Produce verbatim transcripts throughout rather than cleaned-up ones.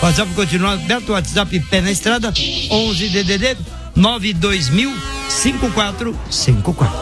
O WhatsApp continua aberto, o WhatsApp Pé na Estrada, onze D D D nove dois mil cinco quatro cinco quatro.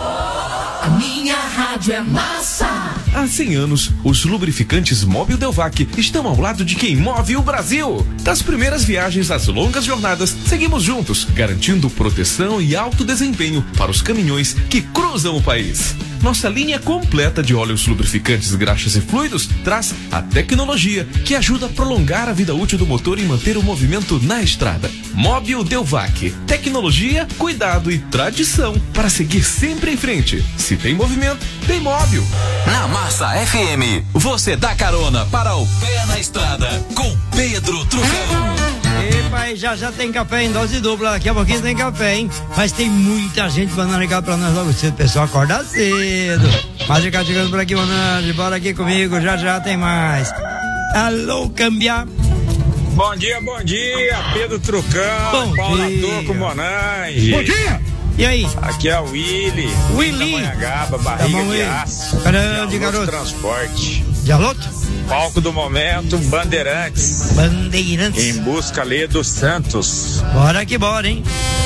A minha rádio é massa. Há cem anos, os lubrificantes Mobil Delvac estão ao lado de quem move o Brasil. Das primeiras viagens às longas jornadas, seguimos juntos, garantindo proteção e alto desempenho para os caminhões que cruzam o país. Nossa linha completa de óleos lubrificantes, graxas e fluidos traz a tecnologia que ajuda a prolongar a vida útil do motor e manter o movimento na estrada. Mobil Delvac. Tecnologia, cuidado e tradição para seguir sempre em frente. Se tem movimento, tem Mobil. Na Massa F M, você dá carona para o Pé na Estrada com Pedro Trucão. Epa, já já tem café em dose dupla, daqui a pouquinho tem café, hein? Mas tem muita gente mandando ligar pra nós logo cedo, pessoal, acorda cedo. Mas ficar chegando por aqui, Monange, bora aqui comigo, já já tem mais. Alô, Cambia. Bom dia, bom dia, Pedro Trucão, Paula Toco, Monange. Bom dia. E aí? Aqui é o Willy. Willy. Tamanhagaba, barriga tá de aço. Grande garoto. Transporte. Galoto? Palco do momento, Bandeirantes. Bandeirantes. Em busca ali do Santos. Bora que bora, hein?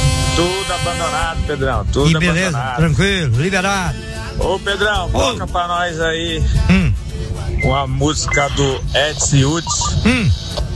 Tudo abandonado, Pedrão. Tudo que beleza, abandonado. Tranquilo, liberado. Ô, Pedrão, toca Ô. pra nós aí hum. uma música do Edson Woods. Hum.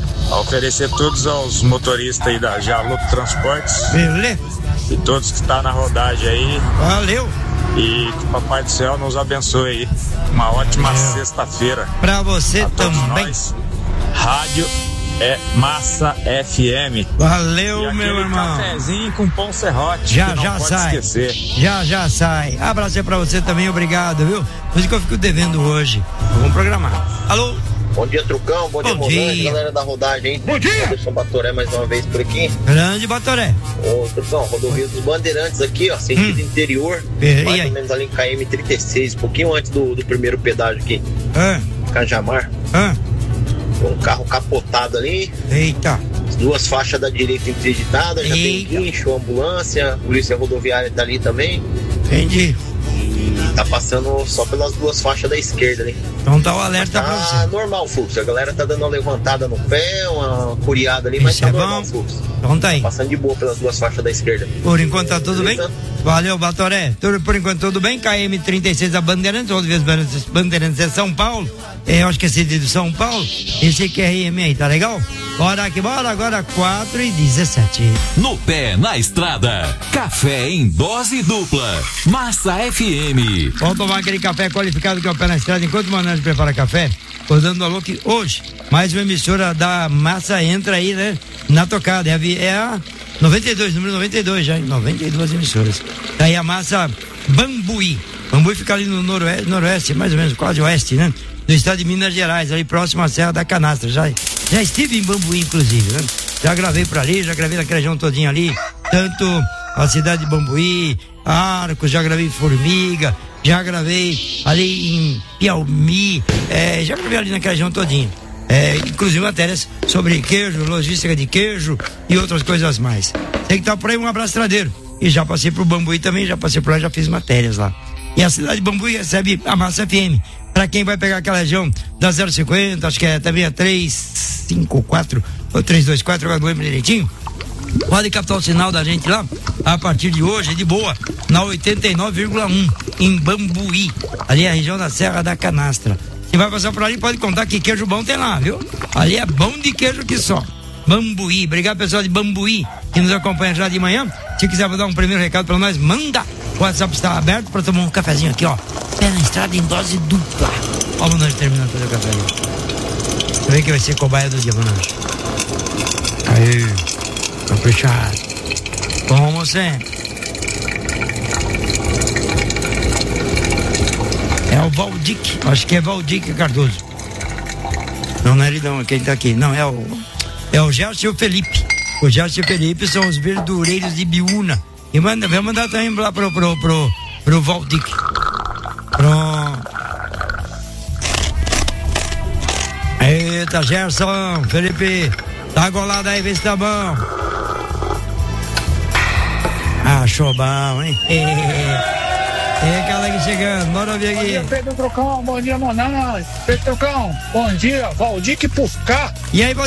A oferecer todos aos motoristas aí da Jaluto Transportes. Beleza. E todos que estão na rodagem aí. Valeu. E que o Papai do Céu nos abençoe aí. Uma ótima Valeu. sexta-feira. Pra você a todos também. Nós. Rádio é Massa F M. Valeu, e meu irmão. Cafezinho com pão serrote. Já, que não já pode sai. esquecer. Já, já sai. Abraço aí pra você também, obrigado, viu? Por isso que eu fico devendo hoje. Vamos programar. Alô? Bom dia, Trucão. Bom, Bom dia, Monange, dia. galera da rodagem, hein? Bom dia. Anderson Batoré mais uma vez por aqui. Grande Batoré. Ô, Trucão, rodovia dos Bandeirantes aqui, ó, sentido hum. interior. E, mais e ou menos ali em K M trinta e seis, um pouquinho antes do, do primeiro pedágio aqui. Ah. Cajamar. Ah. Um carro capotado ali. Eita. As duas faixas da direita interditadas, já Eita. tem guincho, ambulância, polícia rodoviária tá ali também. Entendi. E tá passando só pelas duas faixas da esquerda ali. Então tá o alerta pra Tá você. normal o fluxo, a galera tá dando uma levantada no pé, uma curiada ali, mas Isso tá é normal bom. o fluxo. Então tá aí. Passando de boa pelas duas faixas da esquerda. Por enquanto tá tudo bem? Beleza? Valeu, Batoré. Tudo, por enquanto tudo bem. K M trinta e seis a Bandeirantes, outra vez Bandeirantes, Bandeirantes é São Paulo. É, eu acho que é sentido de São Paulo. Esse Q R M aí, tá legal? Bora que bora, agora quatro e dezessete. No Pé na Estrada, café em dose dupla. Massa F M. Vamos tomar aquele café qualificado que é o Pé na Estrada. Enquanto o Manante prepara café, tô dando alô que hoje, mais uma emissora da Massa entra aí, né? Na tocada. É a, vi- é a noventa e dois, número noventa e dois já, hein? noventa e duas emissoras. Daí a Massa Bambuí. Bambuí fica ali no noroeste, noroeste, mais ou menos, quase oeste, né? Do estado de Minas Gerais, ali próximo à Serra da Canastra. Já, já estive em Bambuí, inclusive, né? Já gravei por ali, já gravei naquela região todinha ali. Tanto a cidade de Bambuí, Arcos, já gravei em Formiga, já gravei ali em Piauí, é, já gravei ali naquela região todinha. É, inclusive matérias sobre queijo, logística de queijo e outras coisas mais. Tem que estar por aí, um abraço tradeiro. E já passei pro Bambuí também, já passei por lá, já fiz matérias lá. E a cidade de Bambuí recebe a Massa F M. Pra quem vai pegar aquela região da zero cinquenta, acho que é também a trezentos e cinquenta e quatro ou trezentos e vinte e quatro, agora não lembro direitinho. Pode captar o sinal da gente lá a partir de hoje, de boa, na oitenta e nove vírgula um, em Bambuí. Ali é a região da Serra da Canastra. Quem vai passar por ali pode contar que queijo bom tem lá, viu? Ali é bom de queijo que só. Bambuí, obrigado pessoal de Bambuí que nos acompanha já de manhã. Se quiser dar um primeiro recado pra nós, manda. O WhatsApp está aberto pra tomar um cafezinho aqui, ó. Pé na estrada em dose dupla. Ó, o Manange terminando de fazer o café ali. Você vê que vai ser cobaia do dia, Manange. Aí, caprichado. Como sempre. É o Valdic, acho que é Valdic Cardoso. Não, não é ele não, quem tá aqui. Não, é o. É o Gerson e o Felipe. O Gerson e o Felipe são os verdureiros de Biúna. E manda, vai mandar também lá pro, pro, pro, pro Valdic. Pronto. Eita, Gerson, Felipe. Tá golado aí, vê se tá bom. Ah, show bom, hein? É, aquela chegando, bora ver aqui. Bom dia, Pedro Trucão, bom dia, Monange. Pedro Trucão, bom dia, Valdic Puscar. E aí, Valdic?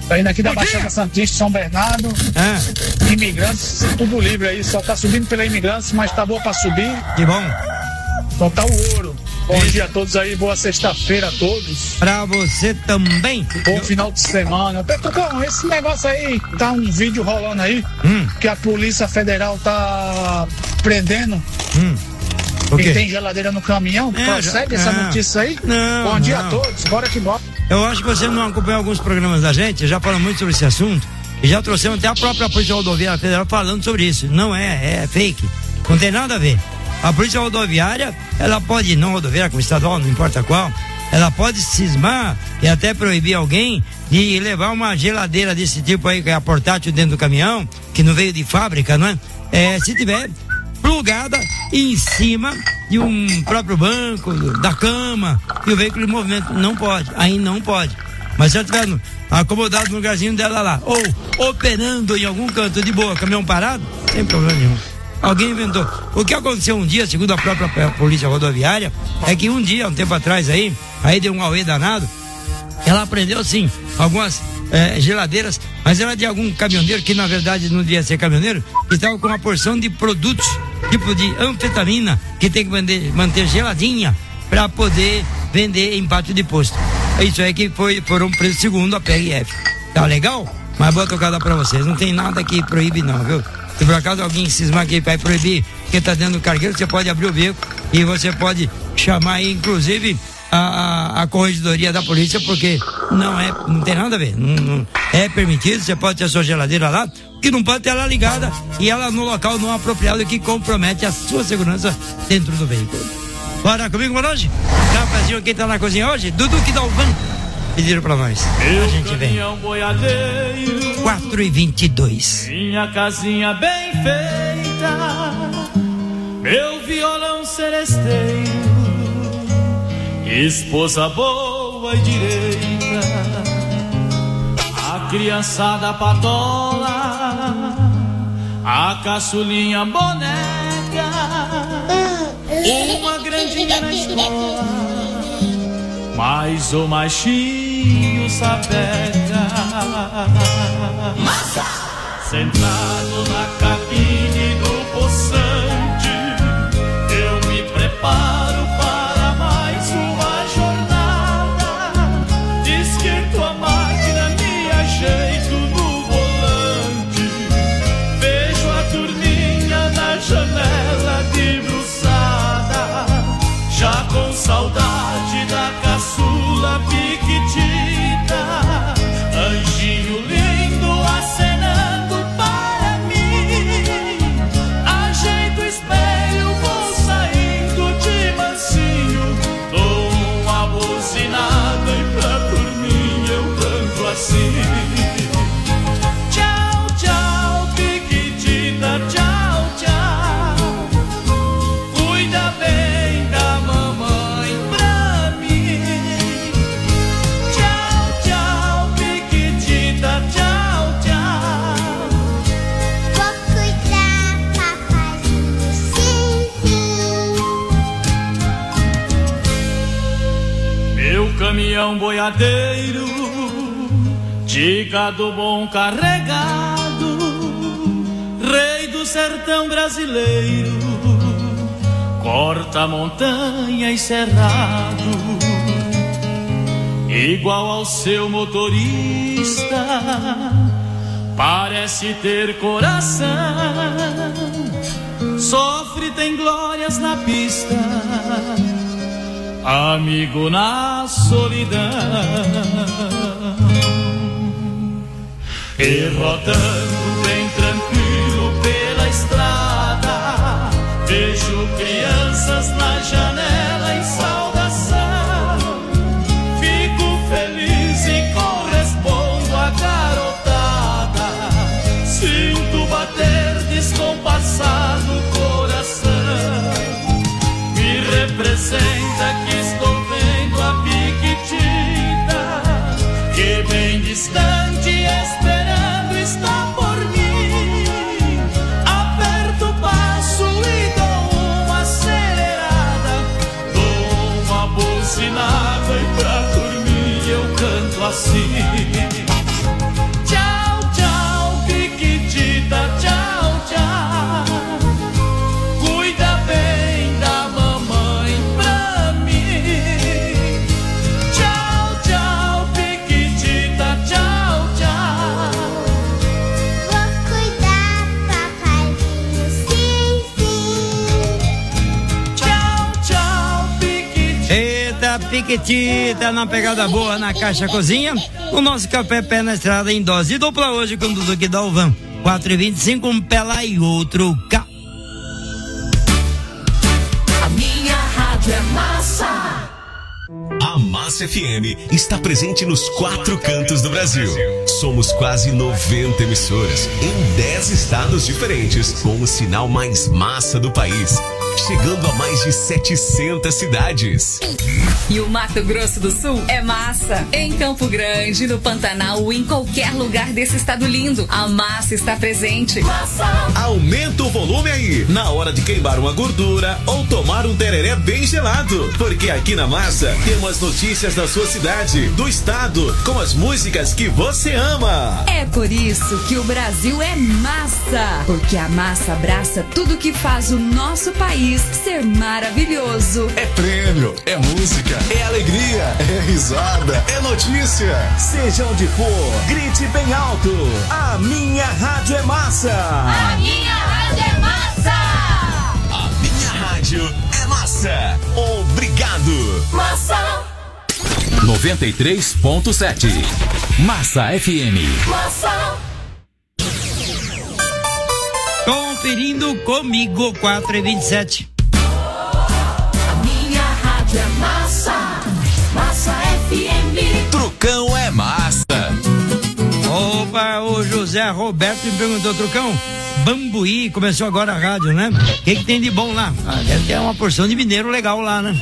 Saindo aqui da Baixada Santista, São Bernardo. Ah. Imigrantes, tudo livre aí. Só tá subindo pela Imigrantes, mas tá boa pra subir. Que bom. Só tá o ouro. Bom Isso. dia a todos aí, boa sexta-feira a todos. Pra você também. Bom final de semana. Tucão, esse negócio aí, tá um vídeo rolando aí, hum. que a Polícia Federal tá prendendo hum. quem tem geladeira no caminhão. É, Procede já, essa não. notícia aí? Não, Bom dia não. a todos, bora que bora. Eu acho que você não acompanhou alguns programas da gente, já falamos muito sobre esse assunto, e já trouxemos até a própria Polícia Rodoviária Federal falando sobre isso. Não é, é fake, não tem nada a ver. A Polícia Rodoviária, ela pode, não rodoviária, como estadual, não importa qual, ela pode cismar e até proibir alguém de levar uma geladeira desse tipo aí, que é a portátil dentro do caminhão, que não veio de fábrica, não é? É, se tiver plugada em cima de um próprio banco, da cama, e o veículo em movimento, não pode, aí não pode. Mas se ela estiver acomodado no lugarzinho dela lá, ou operando em algum canto de boa, caminhão parado, sem problema nenhum. Alguém inventou. O que aconteceu um dia, segundo a própria Polícia Rodoviária, é que um dia, um tempo atrás aí, aí deu um auê danado, ela aprendeu sim algumas é, geladeiras, mas era de algum caminhoneiro, que na verdade não devia ser caminhoneiro, que estava com uma porção de produtos, tipo de anfetamina, que tem que manter, manter geladinha para poder vender em pátio de posto. Isso aí que foi, foram presos segundo a P R F. Tá legal? Mas boa tocada pra vocês. Não tem nada que proíbe não, viu? Se por acaso alguém cismar aqui vai proibir quem tá dentro do cargueiro, você pode abrir o beco e você pode chamar aí, inclusive, a, a, a corregedoria da polícia, porque não é, não tem nada a ver. Não, não é permitido, você pode ter a sua geladeira lá, que não pode ter ela ligada e ela no local não apropriado, que compromete a sua segurança dentro do veículo. Bora comigo, boa noite? Cafézinho, quem tá na cozinha hoje? Dudu que dá o van. Pediram pra nós. A gente vem. quatro e vinte e dois. Minha casinha bem feita, meu violão seresteiro, esposa boa e direita, a criançada patola, a caçulinha boneca, uma grandinha na escola, mas o machinho sapeca. Massa! Sentado na cabine do poçante, eu me preparo para mais uma jornada. Esquento a máquina, me ajeito no volante, vejo a turminha na janela debruçada, já com saudade da caçula piquitita, anjinho lindo acenando para mim. Ajeito o espelho, vou saindo de mansinho, dou uma buzinada e pra dormir eu canto assim. Tchau, tchau, piquitita, tchau, tchau, cuida bem da mamãe pra mim. Tchau, tchau, piquitita, tchau, tchau, vou cuidar, papazinho, sim, sim. Meu caminhão boiadeiro, de gado bom carregado, rei do sertão brasileiro, corta montanha e cerrado, igual ao seu motorista, parece ter coração, sofre, tem glórias na pista, amigo na solidão. E rodando bem tranquilo pela estrada, vejo crianças na janela em saudação, fico feliz e correspondo à garotada, sinto bater descompassado o coração, me representa que estou vendo a piquitita, que bem distante esperando está por Piquetita na pegada boa na Caixa Cozinha. O nosso café Pé na Estrada em dose dupla hoje com o Duque Dalvan. quatro e vinte e cinco, um pé lá e outro cá. A minha rádio é massa. A Massa F M está presente nos quatro cantos do Brasil. Somos quase noventa emissoras em dez estados diferentes, com o sinal mais massa do país, chegando a mais de setecentas cidades. E o Mato Grosso do Sul é massa. Em Campo Grande, no Pantanal ou em qualquer lugar desse estado lindo, a massa está presente. Massa. Aumenta o volume aí, na hora de queimar uma gordura ou tomar um tereré bem gelado. Porque aqui na Massa temos as notícias da sua cidade, do estado, com as músicas que você ama. É por isso que o Brasil é massa. Porque a massa abraça tudo que faz o nosso país ser maravilhoso. É prêmio, é música, é alegria, é risada, é notícia. Seja onde for, grite bem alto. A minha rádio é massa. A minha rádio é massa. A minha rádio é massa. Obrigado. Massa. noventa e três ponto sete. Massa F M. Massa. Conferindo comigo, quatro e vinte e sete. A minha rádio é massa. Massa F M. Trucão é massa. Opa, o José Roberto me perguntou, Trucão, Bambuí, começou agora a rádio, né? O que, que tem de bom lá? Ah, deve ter uma porção de mineiro legal lá, né?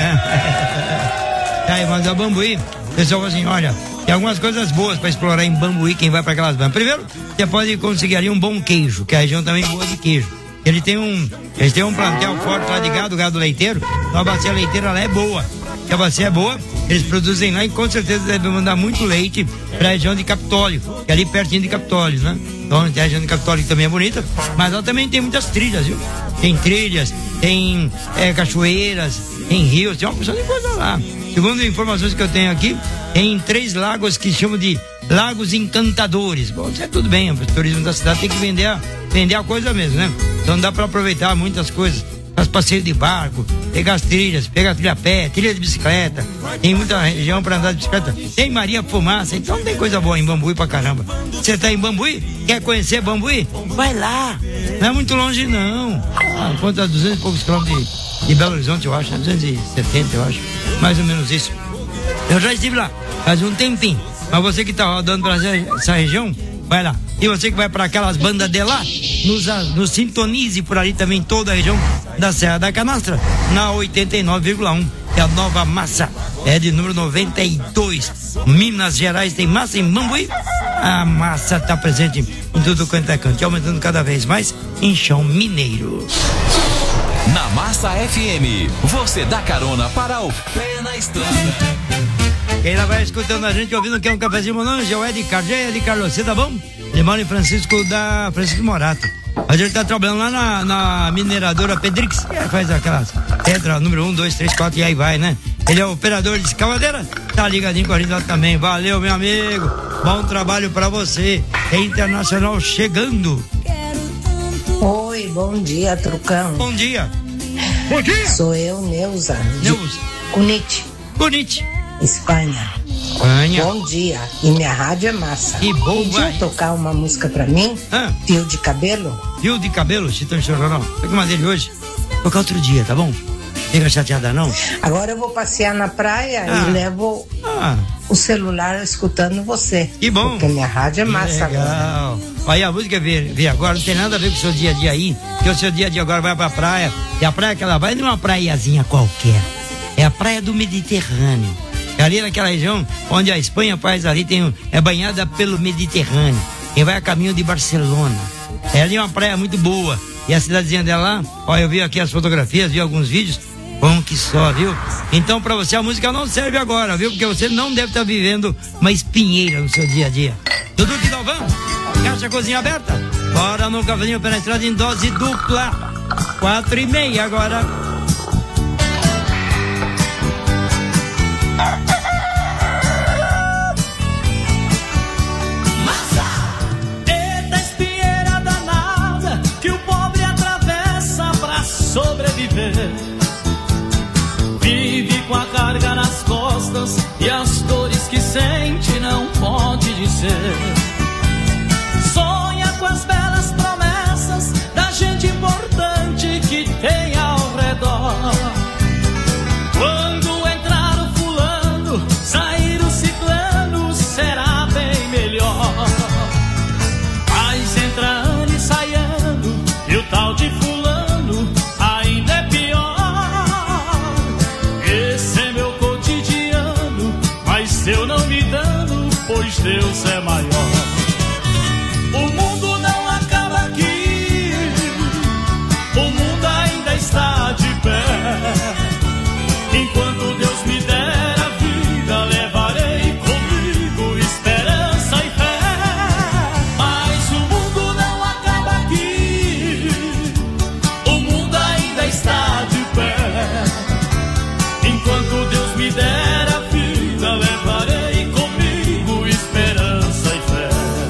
É. Aí, mas a Bambuí, o pessoal fala assim, olha, tem algumas coisas boas pra explorar em Bambuí, quem vai pra aquelas bandas. Primeiro, você pode conseguir ali um bom queijo, que a região também é boa de queijo. Ele tem um, eles têm um plantel forte lá de gado, gado leiteiro, então a bacia leiteira lá é boa. Se a bacia é boa, eles produzem lá e com certeza devem mandar muito leite pra região de Capitólio, que é ali pertinho de Capitólio, né? Então a região de Capitólio também é bonita, mas lá também tem muitas trilhas, viu? Tem trilhas, tem é, cachoeiras, tem rios, tem uma porção de coisa lá. Segundo informações que eu tenho aqui, tem três lagos que chamam de Lagos Encantadores. Bom, isso é tudo bem, o turismo da cidade tem que vender a, vender a coisa mesmo, né? Então dá pra aproveitar muitas coisas. Faz passeio de barco, pegar as trilhas, pegar trilha a pé, trilha de bicicleta. Tem muita região pra andar de bicicleta. Tem Maria Fumaça, então tem coisa boa em Bambuí pra caramba. Você tá em Bambuí? Quer conhecer Bambuí? Vai lá. Não é muito longe, não. Ah, quanto duzentos e poucos quilômetros de, de Belo Horizonte, eu acho, duzentos e setenta, eu acho. Mais ou menos isso. Eu já estive lá, faz um tempinho. Mas você que tá rodando pra essa região, vai lá. E você que vai para aquelas bandas de lá, nos, nos sintonize por ali também toda a região da Serra da Canastra, na oitenta e nove vírgula um, é a nova massa, é de número noventa e dois. Minas Gerais tem massa em Bambuí, a massa tá presente em tudo quanto é canto, aumentando cada vez mais em chão mineiro. Na Massa F M, você dá carona para o Pé na Estrada. Quem lá vai escutando a gente, ouvindo que é um cafezinho monange, é o Ed Carlos. Ed Carlos, você tá bom? Ele mora em Francisco da Francisco Morato. A gente tá trabalhando lá na, na mineradora Pedrix, que faz aquelas pedras número um, dois, três, quatro e aí vai, né? Ele é operador de escavadeira, tá ligadinho com a gente lá também. Valeu, meu amigo. Bom trabalho pra você. É Internacional chegando. Oi, bom dia, Trucão. Bom dia. Bom dia. Sou eu, Neuza. Neuza. Cunite. Cunite. Espanha. Espanha. Bom dia. E minha rádio é massa. Que bom, Podia vai. tocar uma música pra mim? Ah. Fio de cabelo? Fio de cabelo, Chitão Chororó. Tô com uma dele hoje. Vou tocar outro dia, tá bom? Fica chateada não? Agora eu vou passear na praia Ah. e levo Ah. o celular escutando você. Que bom. Porque minha rádio é massa agora. Legal. Aí a música vê, vê agora, não tem nada a ver com o seu dia a dia aí, porque o seu dia a dia agora vai pra praia, e a praia que ela vai não é uma praiazinha qualquer, é a praia do Mediterrâneo. É ali naquela região onde a Espanha faz ali, tem, é banhada pelo Mediterrâneo. Quem vai a caminho de Barcelona. É ali uma praia muito boa. E a cidadezinha dela lá, ó, eu vi aqui as fotografias, vi alguns vídeos, bom que só, viu? Então pra você a música não serve agora, viu? Porque você não deve estar vivendo uma espinheira no seu dia a dia. Dudu que Dalvan, Caixa Cozinha aberta. Bora no cavalinho pela estrada em dose dupla. Quatro e meia agora. Eita espinheira danada que o pobre atravessa pra sobreviver. Vive com a carga nas costas as belas promessas da gente importante que tem ao redor. Quando entrar o fulano, sair o ciclano, será bem melhor. Mas entra ano e sai ano, e o tal de fulano ainda é pior. Esse é meu cotidiano, mas eu não me dano, pois Deus é maior. O mundo não acaba aqui, o mundo ainda está de pé. Enquanto Deus me der a vida, levarei comigo esperança e fé. Mas o mundo não acaba aqui, o mundo ainda está de pé. Enquanto Deus me der a vida, levarei comigo esperança e fé.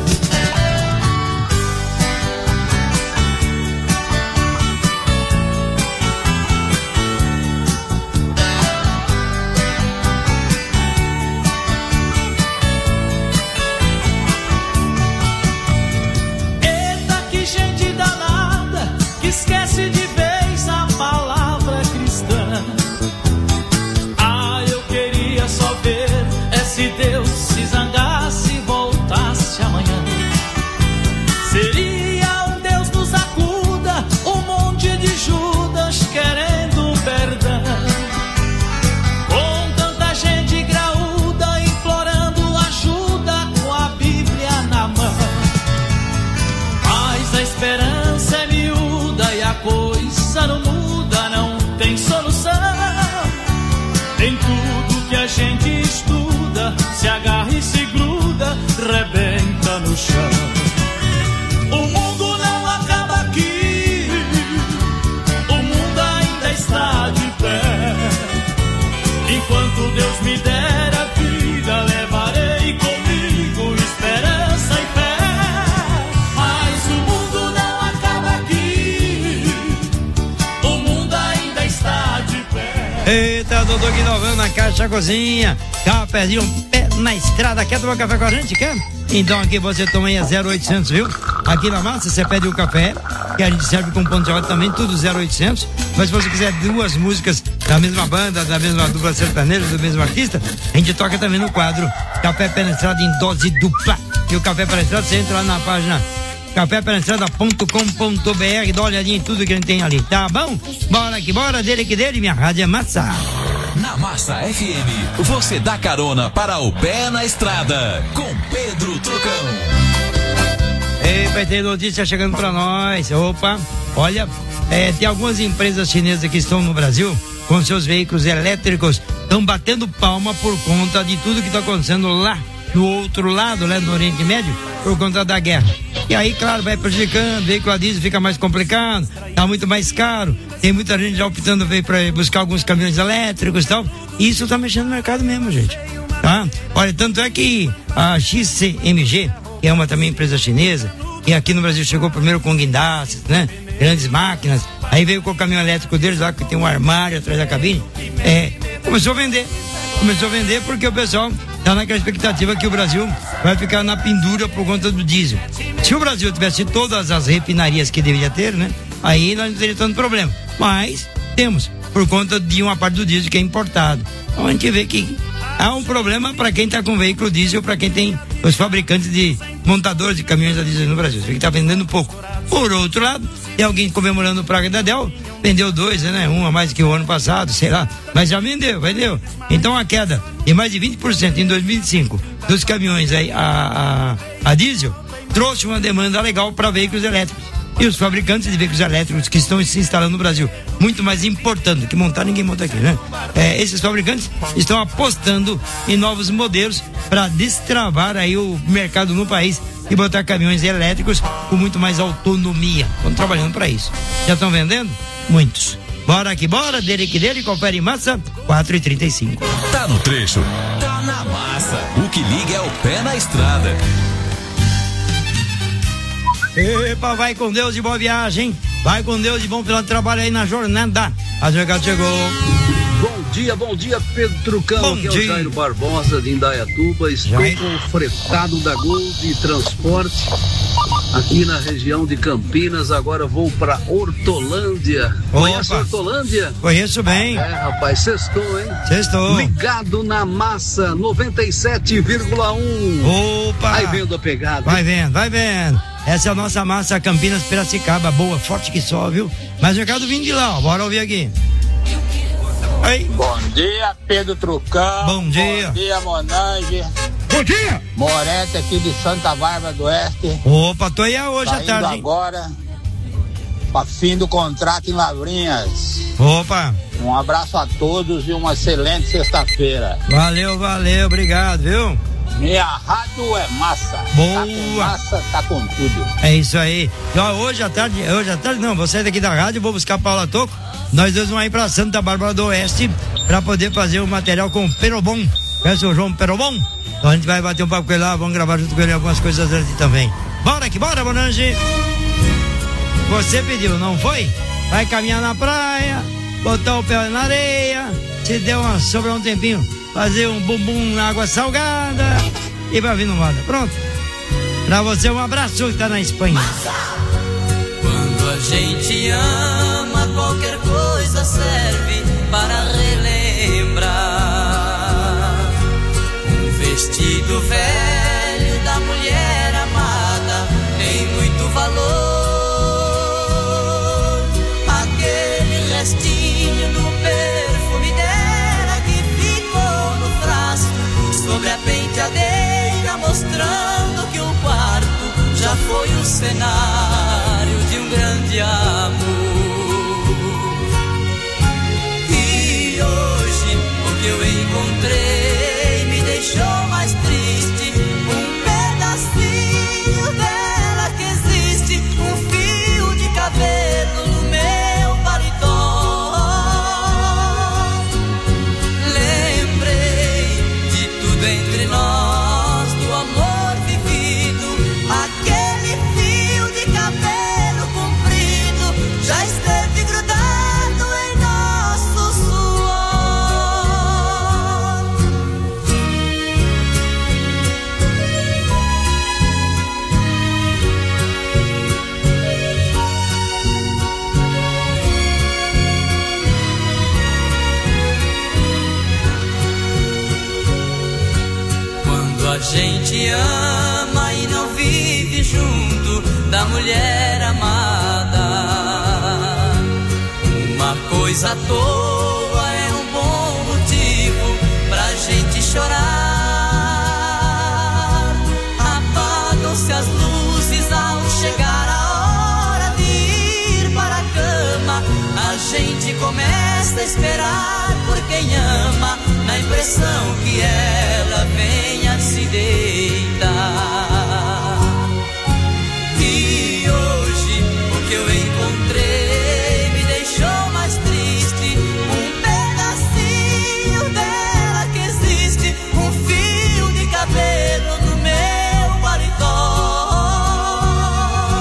Eita, que gente danada, que esquece de vez a palavra cristã. Ah, eu queria só ver é se Deus se zangasse e voltasse amanhã. Seria um Deus nos acuda, um monte de Judas querendo perdão. Com tanta gente graúda implorando ajuda com a Bíblia na mão. Mas a esperança é miúda e a coisa não muda, não tem solução. Em tudo que a gente estuda, se agarra e se gruda, rebenta no chão. O mundo não acaba aqui, o mundo ainda está de pé. Enquanto Deus me der a vida, levarei comigo esperança e fé. Mas o mundo não acaba aqui, o mundo ainda está de pé. Eita, Dodô Guinovão na Caixa Cozinha. Cafézinho, pé na estrada. Quer tomar café com a gente? Quer? Então aqui você toma aí a zero oitocentos, viu? Aqui na Massa você pede o café, que a gente serve com ponto de ordem também, tudo zero oitocentos. Mas se você quiser duas músicas da mesma banda, da mesma dupla sertaneja, do mesmo artista, a gente toca também no quadro Café Pé na Estrada em dose dupla. E o Café Pé na Estrada, você entra lá na página café pé na estrada ponto com ponto br, dá uma olhadinha em tudo que a gente tem ali, tá bom? Bora que bora, dele que dele, minha rádio é Massa. Na Massa F M, você dá carona para o Pé na Estrada, com Pedro Trucão. Ei, vai ter notícia chegando pra nós. Opa, olha, é, tem algumas empresas chinesas que estão no Brasil com seus veículos elétricos, estão batendo palma por conta de tudo que está acontecendo lá no outro lado, né, no Oriente Médio, por conta da guerra. E aí, claro, vai prejudicando, o veículo a diesel fica mais complicado, tá muito mais caro, tem muita gente já optando para buscar alguns caminhões elétricos e tal. Isso tá mexendo no mercado mesmo, gente. Tá? Olha, tanto é que a X C M G, que é uma também empresa chinesa, e aqui no Brasil chegou primeiro com guindastes, né? Grandes máquinas, aí veio com o caminhão elétrico deles lá, que tem um armário atrás da cabine, é, começou a vender. Começou a vender porque o pessoal tá naquela expectativa que o Brasil vai ficar na pendura por conta do diesel. Se o Brasil tivesse todas as refinarias que deveria ter, né? Aí nós não teríamos tanto problema. Mas temos, por conta de uma parte do diesel que é importado. Então a gente vê que há um problema para quem está com veículo diesel, para quem tem os fabricantes de montadores de caminhões a diesel no Brasil. Você vê que está vendendo pouco. Por outro lado, tem alguém comemorando o Praga da Del, vendeu dois, né? Um a mais que o ano passado, sei lá. Mas já vendeu, vendeu. Então a queda de mais de vinte por cento em dois mil e vinte e cinco dos caminhões aí, a, a, a diesel trouxe uma demanda legal para veículos elétricos. E os fabricantes de veículos elétricos que estão se instalando no Brasil, muito mais importante que montar, ninguém monta aqui, né? É, esses fabricantes estão apostando em novos modelos para destravar aí o mercado no país e botar caminhões elétricos com muito mais autonomia. Estão trabalhando para isso. Já estão vendendo? Muitos. Bora que bora, dele que dele, confere em Massa, quatro e trinta e cinco. Tá no trecho, tá na massa. O que liga é o pé na estrada. Epa, vai com Deus e boa viagem. Vai com Deus e bom final de trabalho aí na jornada. A jogada chegou. Bom dia, bom dia, Pedro Trucão. Bom Aqui dia. é o Jairo Barbosa de Indaiatuba. Estou Jairo. com o fretado da Gol de Transporte aqui na região de Campinas. Agora vou para Hortolândia. Conhece Hortolândia? Conheço bem. É, rapaz, sextou, hein? Sextou. Ligado na massa noventa e sete vírgula um. Opa! Vai vendo a pegada. Vai vendo, vai vendo. Essa é a nossa massa Campinas Piracicaba, boa, forte que só, viu? Mas o recado vindo de lá, ó. Bora ouvir aqui. Oi. Bom dia, Pedro Trucão. Bom dia. Bom dia, Monange. Bom dia. Morete aqui de Santa Bárbara do Oeste. Opa, tô aí hoje Saindo à tarde. agora para fim do contrato em Lavrinhas. Opa. Um abraço a todos e uma excelente sexta-feira. Valeu, valeu, obrigado, viu? Minha rádio é massa. Boa. Tá com massa, tá com tudo. É isso aí. E, ó, hoje à tarde, hoje à tarde não, vou sair daqui da rádio, vou buscar a Paula Toco. Nós dois vamos ir pra Santa Bárbara do Oeste pra poder fazer o material com o Perobon. Conhece o João Perobon? Então a gente vai bater um papo com ele lá, vamos gravar junto com ele algumas coisas ali também. Bora que bora, Monange. Você pediu, não foi? Vai caminhar na praia, botar o pé na areia, se der uma, sobrar um tempinho, fazer um bumbum na água salgada e vai vir no moda. Pronto. Pra você um abraço que tá na Espanha. Quando a gente ama, qualquer coisa serve para relembrar. Um vestido velho da mulher amada tem muito valor. Aquele restinho do perfume dela que ficou no frasco sobre a penteadeira, mostrando que o quarto já foi o cenário de um grande amor. E hoje o que eu encontrei me deixou mais triste. Um pedacinho dela que existe, um fio de cabelo no meu paletó. Lembrei de tudo entre nós, do amor vivido. Aquele fio de cabelo comprido já esteve grudado em nosso suor. Quando a gente ama e não vive junto da mulher amada, uma coisa à toa é um bom motivo pra gente chorar. Apagam-se as luzes ao chegar a hora de ir para a cama. A gente começa a esperar por quem ama, na impressão que ela venha se deitar. E hoje o que eu encontrei me deixou mais triste. Um pedacinho dela que existe, um fio de cabelo no meu paletó.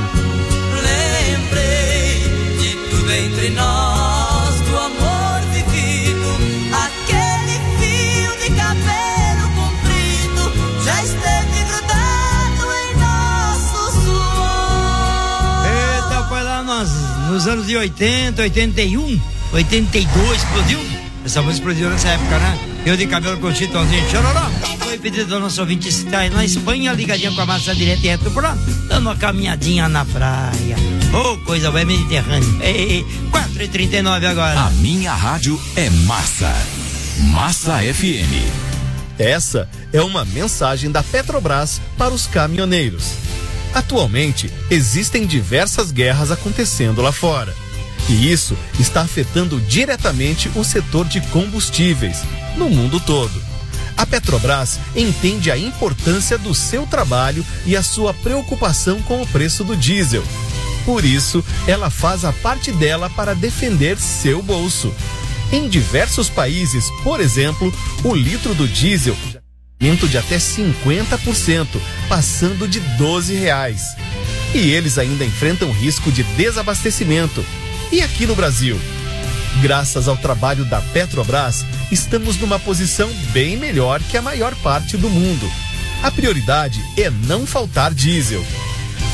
Lembrei de tudo entre nós, do amor vivido. Aquele fio de cabelo comprido já esteve grudado em nosso suor. Eita, foi lá nos, nos anos de oitenta, oitenta e um, oitenta e dois, explodiu. Essa música explodiu nessa época, né? Eu de cabelo com chitãozinho, chororó. Foi pedido do nosso ouvinte, está na Espanha, ligadinha com a massa direto e reto por lá, dando uma caminhadinha na praia. Oh, coisa boa, é Mediterrâneo. Ei, quatro e trinta e nove agora. A minha rádio é massa. Massa F M. Essa é uma mensagem da Petrobras para os caminhoneiros. Atualmente, existem diversas guerras acontecendo lá fora. E isso está afetando diretamente o setor de combustíveis no mundo todo. A Petrobras entende a importância do seu trabalho e a sua preocupação com o preço do diesel. Por isso, ela faz a parte dela para defender seu bolso. Em diversos países, por exemplo, o litro do diesel aumento de até cinquenta por cento, passando de doze reais. E eles ainda enfrentam risco de desabastecimento. E aqui no Brasil? Graças ao trabalho da Petrobras, estamos numa posição bem melhor que a maior parte do mundo. A prioridade é não faltar diesel.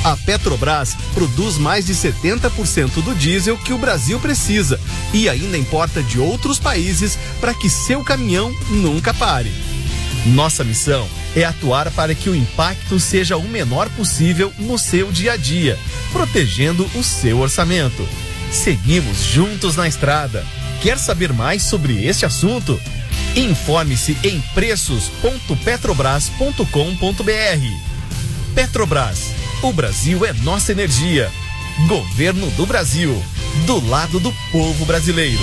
A Petrobras produz mais de setenta por cento do diesel que o Brasil precisa e ainda importa de outros países para que seu caminhão nunca pare. Nossa missão é atuar para que o impacto seja o menor possível no seu dia a dia, protegendo o seu orçamento. Seguimos juntos na estrada. Quer saber mais sobre este assunto? Informe-se em preços ponto petrobras ponto com ponto br. Petrobras, o Brasil é nossa energia. Governo do Brasil, do lado do povo brasileiro.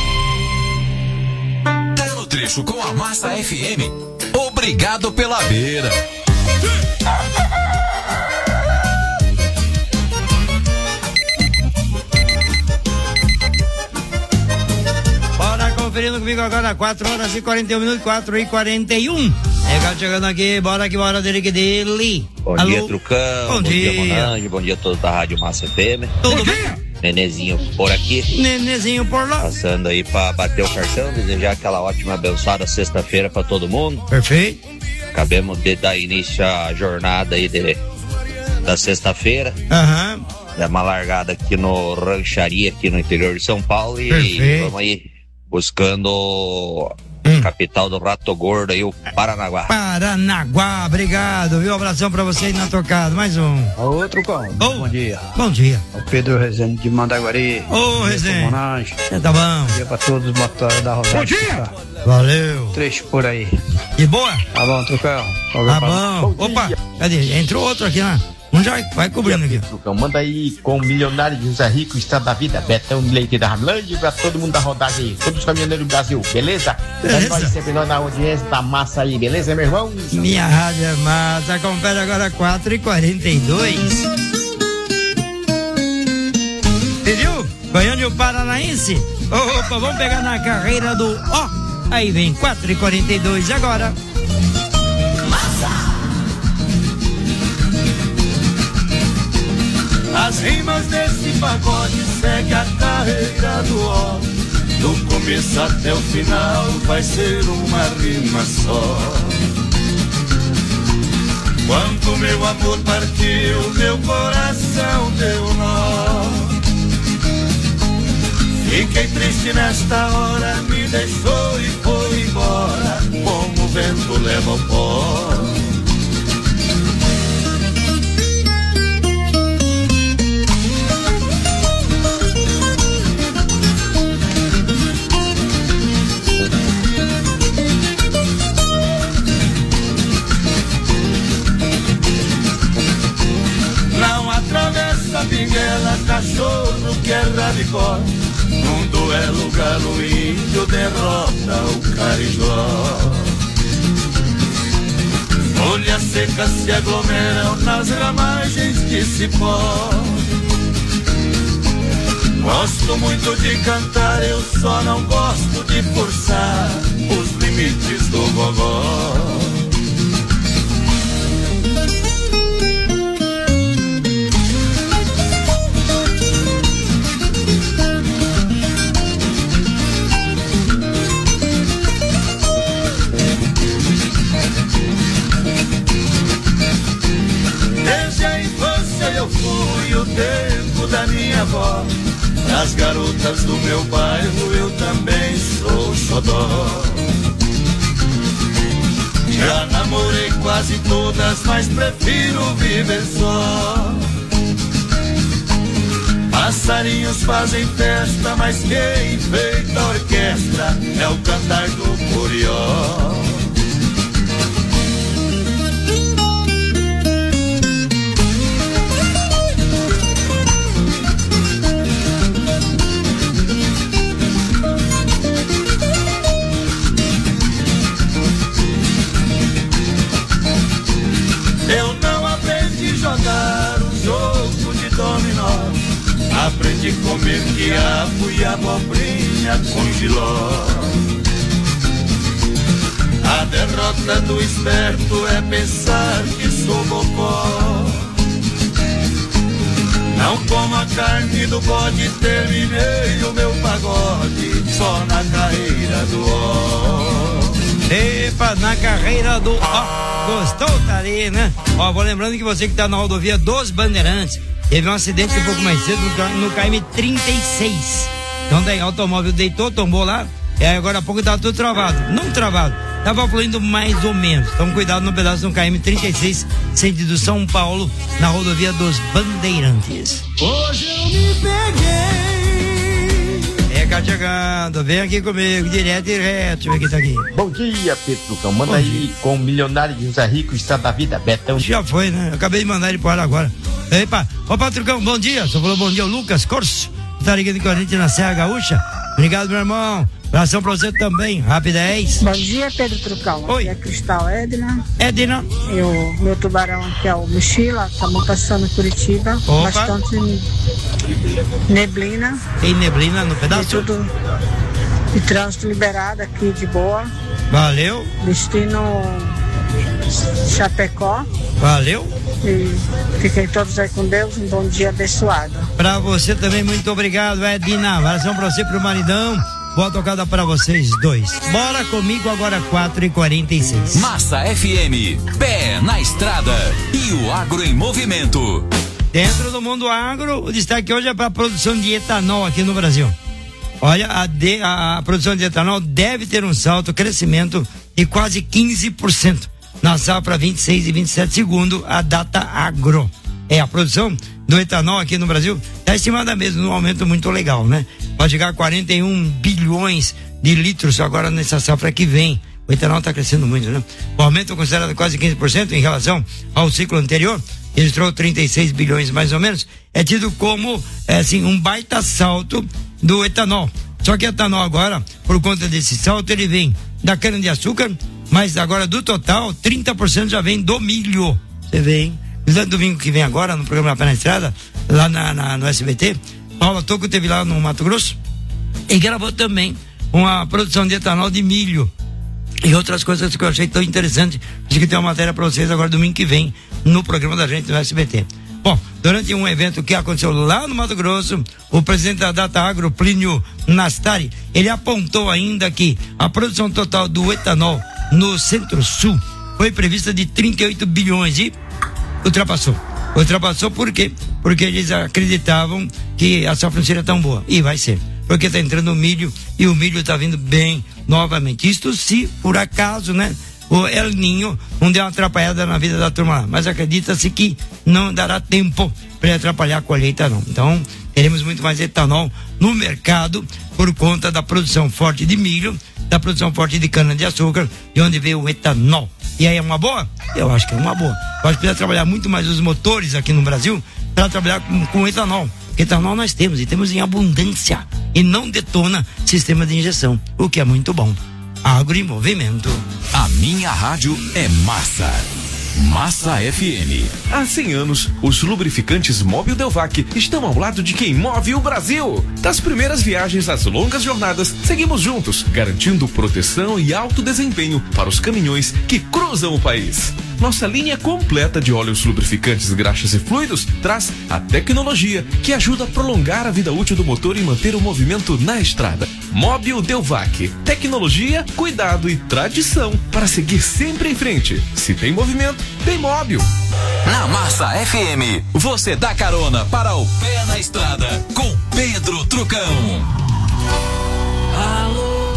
Tá no trecho com a Massa F M. Obrigado pela beira. Bora conferindo comigo agora, quatro horas e quarenta e um minutos, quatro e quarenta e um. Legal, chegando aqui, bora que bora dele que dele. Bom Alô? dia, Trucão. Bom, Bom dia, dia Monange. Bom dia a todos da Rádio Massa F M. Tudo bem? Nenezinho por aqui. Nenezinho por lá. Passando aí pra bater o cartão, desejar aquela ótima, abençoada sexta-feira pra todo mundo. Perfeito. Acabemos de dar início à jornada aí de, da sexta-feira. Aham. Uhum. Dá uma largada aqui no Rancharia, aqui no interior de São Paulo. E Perfeito. Vamos aí buscando hum. capital do Rato Gordo aí, o Paranaguá. Paranaguá, obrigado, viu? Um abração pra você aí na tocada. Mais um. Outro com. Oh. Bom dia. Bom dia. O Pedro Rezende de Mandaguari. Ô, oh, Rezende. Tá bom. Bom dia pra todos os motores da rodada. Bom dia. Valeu. Trecho por aí. De boa? Tá bom, Trucão. Tá bom. bom Opa, cadê? Entrou outro aqui, né? Um já vai cobrindo aqui. Trucão, manda aí com o milionário de José Rico, Estado da Vida, Betão Leite da Ramlândia, pra todo mundo da rodagem aí, todos os caminhoneiros do Brasil, beleza? Beleza. É nós sempre nós na audiência da massa aí, beleza, meu irmão? Minha rádio é massa, confere agora quatro e quarenta e dois. Viu? Goiânia e o Paranaense. Opa, vamos pegar na carreira do ó. Oh, aí vem quatro e quarenta e dois agora. As rimas desse pagode segue a carreira do ó. Do começo até o final vai ser uma rima só. Quando meu amor partiu, meu coração deu nó. Fiquei triste nesta hora, me deixou e foi embora, como o vento leva o pó. Pinguela, cachorro que é rabicó. Num duelo galo índio derrota o carijó. Folhas secas se aglomeram nas ramagens de cipó. Gosto muito de cantar, eu só não gosto de forçar os limites do gogó. Eu fui o tempo da minha avó. As garotas do meu bairro eu também sou xodó. Já namorei quase todas, mas prefiro viver só. Passarinhos fazem festa, mas quem enfeita a orquestra é o cantar do curió. Eu não aprendi a jogar um jogo de dominó. Aprendi a comer quiabo e abobrinha com giló. A derrota do esperto é pensar que sou bocó. Não como a carne do bode, terminei o meu pagode só na carreira do ó. Epa, na carreira do. Ó, gostou, tá ali, né? Ó, vou lembrando que você que tá na rodovia dos Bandeirantes, teve um acidente um pouco mais cedo no, no K M trinta e seis. Então daí, automóvel deitou, tombou lá, e aí agora há pouco tá tudo travado. Não travado, tava fluindo mais ou menos. Então cuidado no pedaço do K M trinta e seis, sentido São Paulo, na rodovia dos Bandeirantes. Hoje eu me peguei. É, cá chegando, vem aqui comigo, direto e reto, deixa eu ver quem tá aqui. Bom dia, Pedro Tucão. Manda aí com o milionário de José Rico, Estado da Vida, Betão. Já foi, né? Eu acabei de mandar ele para agora. Epa, ô Patrucão, bom dia. Só falou bom dia, o Lucas Corso. Tá ligado com a gente na Serra Gaúcha. Obrigado, meu irmão. Abração pra você também, rapidez. Bom dia, Pedro Trucão. Oi. Aqui é Cristal Edna. Edna. E o meu tubarão aqui é o Mochila. Estamos passando em Curitiba. Opa. Bastante neblina. Tem neblina no pedaço? E tudo de trânsito liberado aqui de boa. Valeu. Destino Chapecó. Valeu. E fiquem todos aí com Deus. Um bom dia abençoado. Pra você também, muito obrigado, Edna. Abração pra você, pro maridão. Boa tocada pra vocês dois. Bora comigo agora, quatro e quarenta e seis. Massa F M, pé na estrada e o agro em movimento. Dentro do mundo agro, o destaque hoje é para a produção de etanol aqui no Brasil. Olha, a, de, a, a produção de etanol deve ter um salto, crescimento de quase quinze por cento na safra vinte e seis e vinte e sete, segundo a Data Agro. É, a produção do etanol aqui no Brasil está estimada mesmo num aumento muito legal, né? Pode chegar a quarenta e um bilhões de litros agora nessa safra que vem. O etanol está crescendo muito, né? O aumento considerado quase quinze por cento em relação ao ciclo anterior, registrou trinta e seis bilhões mais ou menos, é tido como, é, assim, um baita salto do etanol. Só que o etanol agora, por conta desse salto, ele vem da cana-de-açúcar, mas agora do total, trinta por cento já vem do milho. Você vê, hein? No domingo que vem agora, no programa Pé na Estrada, lá na, na, no S B T, Paula Toco teve lá no Mato Grosso e gravou também uma produção de etanol de milho e outras coisas que eu achei tão interessante. Acho que tem uma matéria para vocês agora domingo que vem no programa da gente no S B T. Bom, durante um evento que aconteceu lá no Mato Grosso, o presidente da Data Agro, Plínio Nastari, ele apontou ainda que a produção total do etanol no Centro-Sul foi prevista de trinta e oito bilhões e ultrapassou. Ultrapassou por quê? Porque eles acreditavam que a safra não seria tão boa. E vai ser. Porque está entrando o milho e o milho está vindo bem novamente. Isto se, por acaso, né? O El Ninho não deu uma atrapalhada na vida da turma lá. Mas acredita-se que não dará tempo para atrapalhar a colheita, não. Então, teremos muito mais etanol no mercado por conta da produção forte de milho, da produção forte de cana-de-açúcar, de onde veio o etanol. E aí é uma boa? Eu acho que é uma boa. Eu acho que precisa trabalhar muito mais os motores aqui no Brasil para trabalhar com, com etanol. Etanol nós temos, e temos em abundância. E não detona sistema de injeção, o que é muito bom. Agro em movimento. A minha rádio é massa. Massa F M. Há cem anos, os lubrificantes Mobil Delvac estão ao lado de quem move o Brasil. Das primeiras viagens às longas jornadas, seguimos juntos, garantindo proteção e alto desempenho para os caminhões que cruzam o país. Nossa linha completa de óleos lubrificantes, graxas e fluidos traz a tecnologia que ajuda a prolongar a vida útil do motor e manter o movimento na estrada. Mobil Delvac. Tecnologia, cuidado e tradição para seguir sempre em frente. Se tem movimento, tem Mobil. Na Massa F M, você dá carona para o Pé na Estrada com Pedro Trucão. Alô?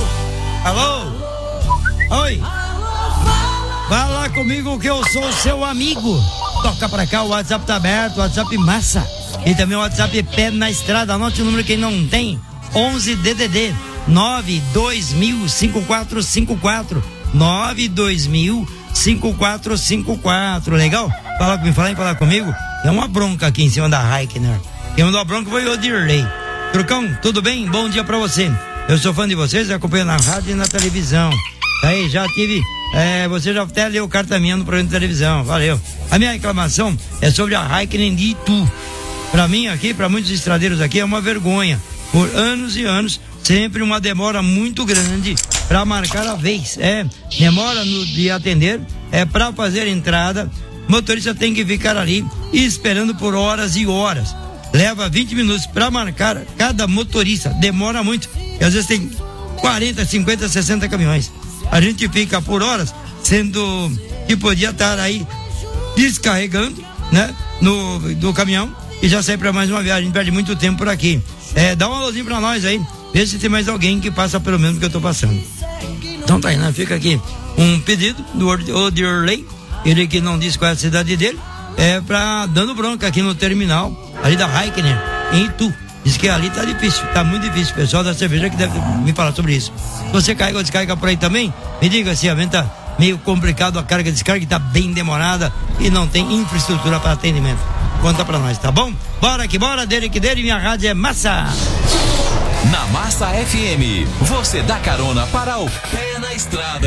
Alô? Oi? Fala comigo que eu sou seu amigo. Toca pra cá, o WhatsApp tá aberto, o WhatsApp massa. E também o WhatsApp Pé na Estrada. Anote o número quem não tem. onze D D D nove dois mil cinco quatro cinco quatro nove dois mil cinco quatro cinco quatro. Legal? Fala comigo, fala em falar comigo. É uma bronca aqui em cima da Raikkonen. Quem mandou a bronca foi o Dirley. Trucão, tudo bem? Bom dia pra você. Eu sou fã de vocês, acompanho na rádio e na televisão. Aí, já tive. É, você já até leu carta minha no programa de televisão. Valeu. A minha reclamação é sobre a Raikkonen de Itu. Pra mim aqui, pra muitos estradeiros aqui, é uma vergonha. Por anos e anos, sempre uma demora muito grande para marcar a vez. É, demora no, de atender, é para fazer a entrada. O motorista tem que ficar ali esperando por horas e horas. Leva vinte minutos para marcar cada motorista. Demora muito. E às vezes tem quarenta, cinquenta, sessenta caminhões. a gente fica por horas, sendo que podia estar aí descarregando, né? No, no caminhão e já sair para mais uma viagem. A gente perde muito tempo por aqui. É, dá um alôzinho pra nós aí, vê se tem mais alguém que passa pelo mesmo que eu tô passando. Então tá aí, né? Fica aqui um pedido do Odirley, ele que não diz qual é a cidade dele, é pra dando bronca aqui no terminal, ali da Raikkonen, em Itu. Diz que ali tá difícil, tá muito difícil. O pessoal da cerveja que deve me falar sobre isso. Se você carrega ou descarga por aí também, me diga se a venda tá meio complicado, a carga e descarga tá bem demorada e não tem infraestrutura para atendimento. Conta pra nós, tá bom? Bora que bora, dele que dele, minha rádio é Massa. Na Massa F M, você dá carona para o pé na estrada.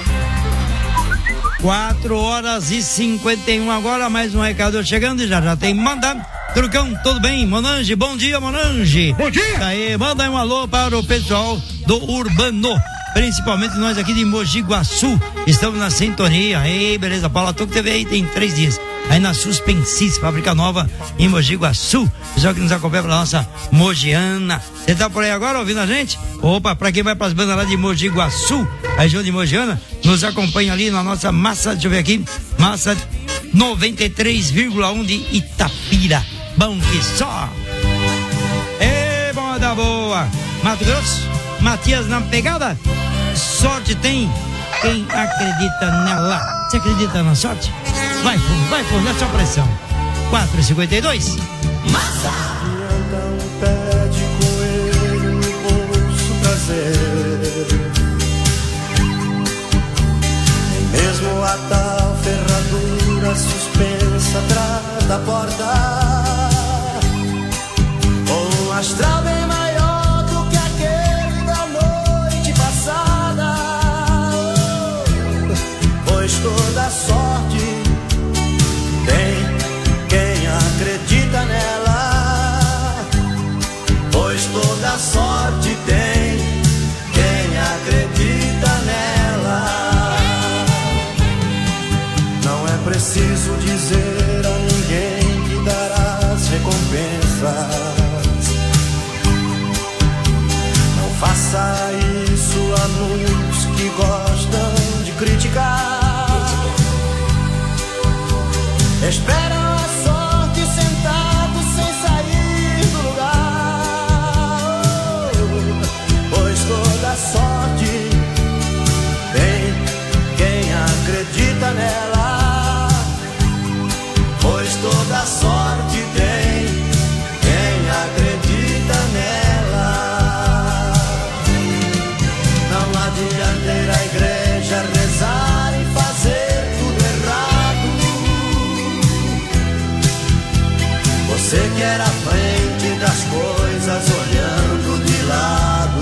quatro horas e cinquenta e um agora, mais um recado chegando e já já tem mandar. Trucão, tudo bem? Monange, bom dia, Monange. Bom dia. Aí, manda aí um alô para o pessoal do Urbano, principalmente nós aqui de Mogi Guaçu, estamos na sintonia. Ei, beleza, Paula, tu que teve aí tem três dias, aí na Suspensis, fábrica nova em Mogi Guaçu, pessoal que nos acompanha pela nossa Mogiana. Você tá por aí agora ouvindo a gente? Opa, pra quem vai pras bandas lá de Mogi Guaçu, a região de Mogiana, nos acompanha ali na nossa massa, deixa eu ver aqui, massa noventa e três vírgula um de Itapira. Bom que só. Ê, moda boa. Mato Grosso, Matias na pegada. Sorte tem quem acredita nela. Você acredita na sorte? Vai fundo, vai fundo, é só pressão. quatro e cinquenta e dois. Massa! Anda um pé de coelho no bolso traseiro. Nem mesmo a tal ferradura suspensa atrás da porta. Um astral bem maior do que aquele da noite passada. Pois toda sorte tem quem acredita nela. Pois toda sorte tem quem acredita nela. Não é preciso dizer a ninguém que darás recompensas. Faça isso a muitos que gostam de criticar. Esperam a sorte sentados sem sair do lugar. Pois toda sorte tem quem acredita nela. Pois toda sorte tem quem acredita nela. Adianta ir à igreja, rezar e fazer tudo errado. Você quer à frente das coisas olhando de lado.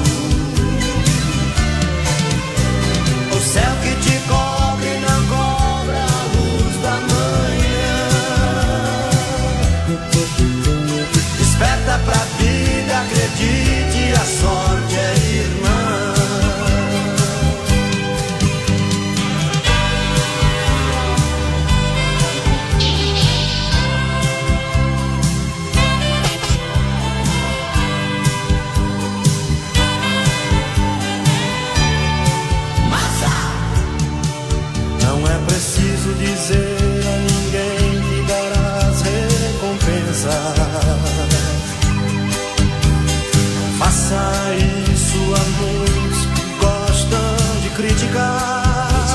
O céu que te cobre não cobra a luz da manhã. Desperta pra vida, acredite, a sorte é irmã. Preciso dizer a ninguém que darás recompensas. Faça isso a muitos que gostam de criticar.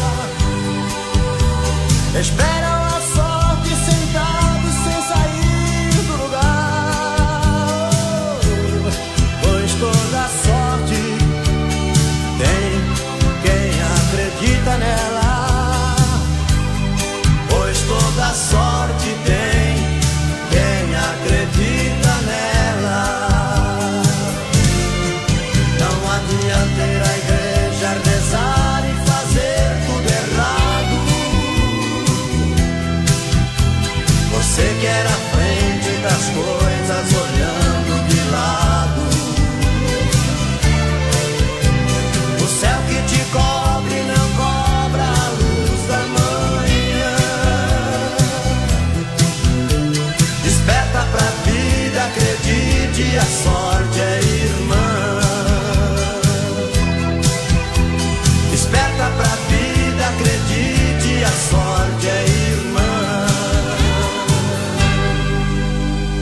Esperam a sorte sentados sem sair do lugar. Pois toda sorte tem quem acredita nela. Toda sorte tem quem acredita nela. Não adianta ir à igreja, rezar e fazer tudo errado. Você quer à frente das coisas olhando de lado. O céu que te cobre não cobra a luz da manhã. Desperta pra vida, acredite, a sorte é irmã. Desperta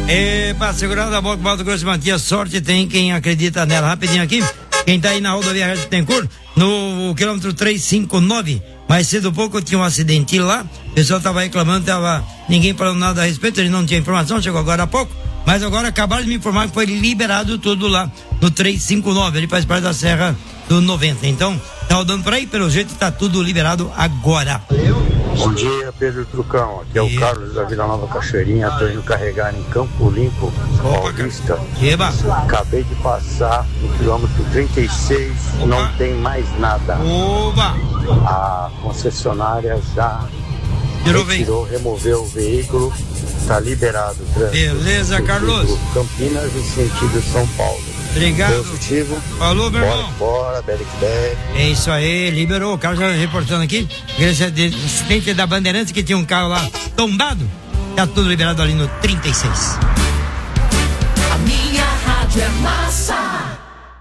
É, pra segurar da boca, Mato Grosso e Matias, sorte tem quem acredita nela. Rapidinho aqui, quem tá aí na rodovia Regis Bittencourt, no quilômetro trezentos e cinquenta e nove, mais cedo um pouco tinha um acidente lá, o pessoal tava reclamando, tava ninguém falando nada a respeito, ele não tinha informação, chegou agora há pouco, mas agora acabaram de me informar que foi liberado tudo lá no trezentos e cinquenta e nove, ele faz parte da Serra do noventa, então tá rodando por aí, pelo jeito tá tudo liberado agora. Bom dia, Pedro Trucão. Aqui é o Carlos da Vila Nova Cachoeirinha. Tô indo carregar em Campo Limpo, Paulista. Eba. Acabei de passar no quilômetro trinta e seis, Opa. Não tem mais nada. Oba. A concessionária já Tirou retirou, removeu o veículo, tá liberado. Beleza, Carlos. Campinas em sentido São Paulo. Obrigado. Positivo. Falou, meu bora, irmão. Bora, Beric Beck. É isso aí, liberou. O carro já reportando aqui. Acidente da Bandeirantes que tinha um carro lá tombado. Tá tudo liberado ali no trinta e seis. A minha rádio é massa.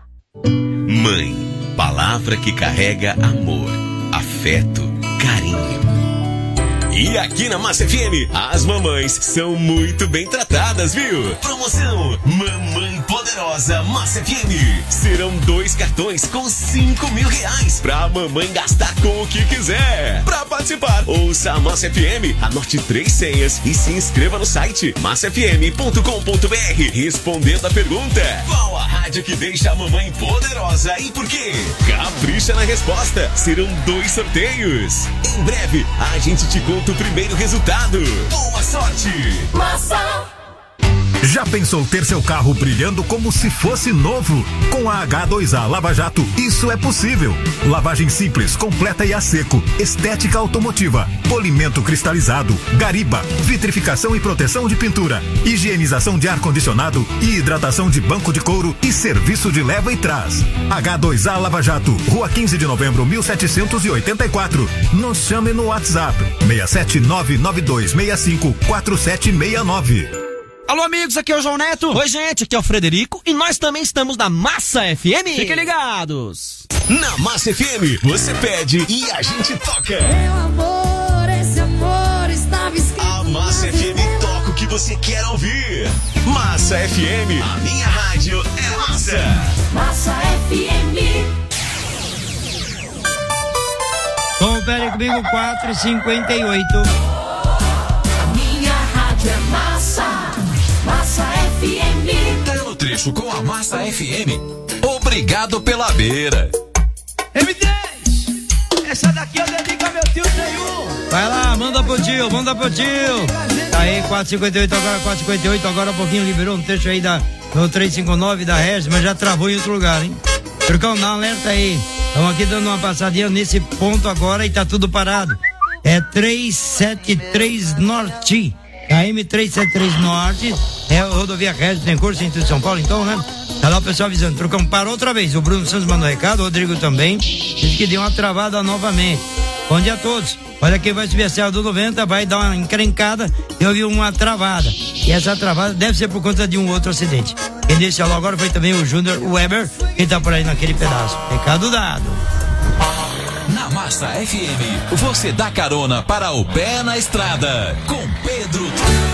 Mãe, palavra que carrega amor, afeto, carinho. E aqui na Massa F M, as mamães são muito bem tratadas, viu? Promoção Mamãe Poderosa Massa F M. Serão dois cartões com cinco mil reais pra mamãe gastar com o que quiser. Pra participar, ouça a Massa F M, anote três senhas e se inscreva no site massa f m ponto com ponto b r respondendo a pergunta: qual a rádio que deixa a mamãe poderosa e por quê? Capricha na resposta, serão dois sorteios. Em breve, a gente te conta o primeiro resultado. Boa sorte! Massa! Já pensou ter seu carro brilhando como se fosse novo? Com a H dois A Lava Jato, isso é possível. Lavagem simples, completa e a seco, estética automotiva, polimento cristalizado, gariba, vitrificação e proteção de pintura, higienização de ar-condicionado e hidratação de banco de couro e serviço de leva e trás. H dois A Lava Jato, Rua quinze de novembro, mil setecentos e oitenta e quatro. Nos chame no WhatsApp seis sete nove nove dois seis cinco quatro sete seis nove. Alô, amigos, aqui é o João Neto. Oi, gente, aqui é o Frederico e nós também estamos na Massa F M. Fiquem ligados. Na Massa F M, você pede e a gente toca. Meu amor, esse amor estava escrito. A Massa F M toca o que você quer ouvir. Massa F M, a minha rádio é massa. Massa F M. Confere comigo, quatro e cinquenta e oito. A minha rádio é massa. Massa F M. Tá no trecho com a Massa F M. Obrigado pela beira. M dez, essa daqui eu dedico ao meu tio Tenhu. Vai lá, manda pro tio, manda pro tio. Tá aí, quatro e cinquenta e oito, agora quatro e cinquenta e oito, agora um pouquinho liberou um trecho aí da, no trezentos e cinquenta e nove da Regis, mas já travou em outro lugar, hein? Turcão, dá um alerta aí. Estamos aqui dando uma passadinha nesse ponto agora e tá tudo parado. É trezentos e setenta e três Norte. A M trezentos e setenta e três Norte é a rodovia Regis tem curso centro de São Paulo, então, né? Tá lá o pessoal avisando. Trocão, parou outra vez. O Bruno Santos mandou recado, o Rodrigo também. Diz que deu uma travada novamente. Bom dia a todos. Olha, quem vai subir a Serra do noventa vai dar uma encrencada e houve uma travada. E essa travada deve ser por conta de um outro acidente. Quem disse alô agora foi também o Júnior Weber, que tá por aí naquele pedaço. Recado dado. Na Massa F M, você dá carona para o pé na estrada com Pedro.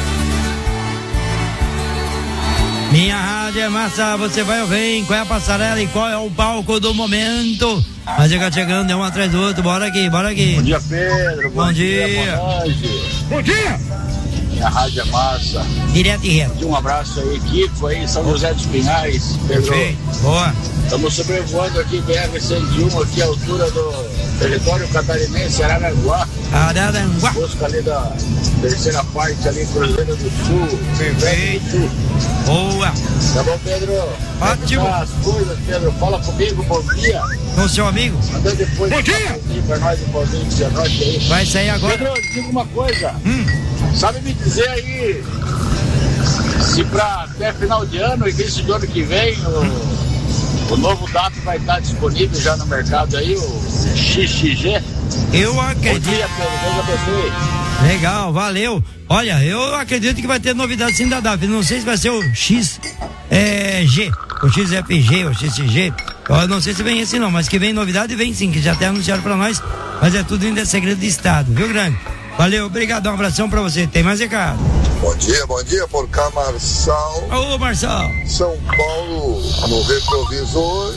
Minha rádio é massa, você vai ou vem, qual é a passarela e qual é o palco do momento? Mas chega chegando, é um atrás do outro, bora aqui, bora aqui. Bom dia, Pedro. Bom, bom dia. dia. Boa noite. Bom dia. Minha rádio é massa. Direto e reto. Um abraço aí, Kiko aí, São José dos Pinhais, Pedro. Perfeito. Boa. Estamos sobrevoando aqui B R cento e um, aqui à altura do território catarinense, Araranguá. Araranguá. Busca ali da terceira parte ali, Cruzeiro do Sul. Perfeito. Boa. Tá bom, Pedro? Ótimo. Tá as coisas, Pedro, fala comigo, bom dia. Com o seu amigo. Manda depois. Bom dia. Pra nós, um pauzinho de Cianorte aí. Vai sair agora. Pedro, diga uma coisa. Hum. Sabe me dizer aí se pra até final de ano, início do ano que vem, o, o novo D A P vai estar disponível já no mercado aí, o X X G? Eu acredito. Bom dia, Pedro. Deus abençoe. Legal, valeu. Olha, eu acredito que vai ter novidade sim da D A P. Não sei se vai ser o X G, o X F G, o X G. Eu não sei se vem esse não, mas que vem novidade, vem sim, que já até anunciaram pra nós. Mas é tudo ainda segredo de estado, viu, grande? Valeu, obrigado, um abração pra você. Tem mais recado? Bom dia, bom dia, por cá, Marçal. Ô, Marçal. São Paulo, no retrovisor,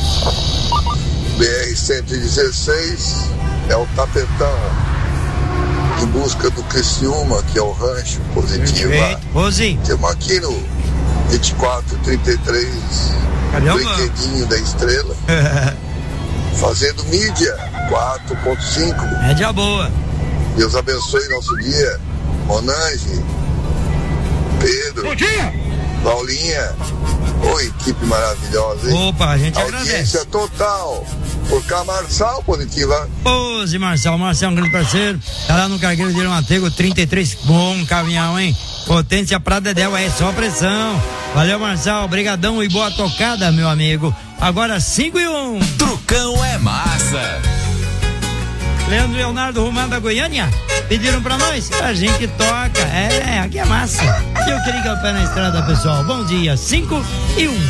B R cento e dezesseis, é o tapetão, em busca do Criciúma, que é o rancho positivo. Rose. Temos aqui no vinte e quatro trinta e três, brinquedinho da estrela, fazendo mídia quatro ponto cinco. Média boa. Deus abençoe nosso dia. Monange, Pedro, bom dia. Paulinha, ô equipe maravilhosa, hein? Opa, a gente Audiência agradece. total. Por cá, Marçal, positiva. Ô, Zé Marçal, Marçal é um grande parceiro. Tá lá no Cargueiro de Manteigo, trinta e três, bom caminhão, hein? Potência pra Dedéu, é só pressão. Valeu, Marçal, brigadão e boa tocada, meu amigo. Agora cinco e um. Trucão é massa. Leandro Leonardo Romano da Goiânia pediram pra nós, a gente toca, é, aqui é massa. E eu queria que eu pé na estrada, pessoal. Bom dia, cinco e um.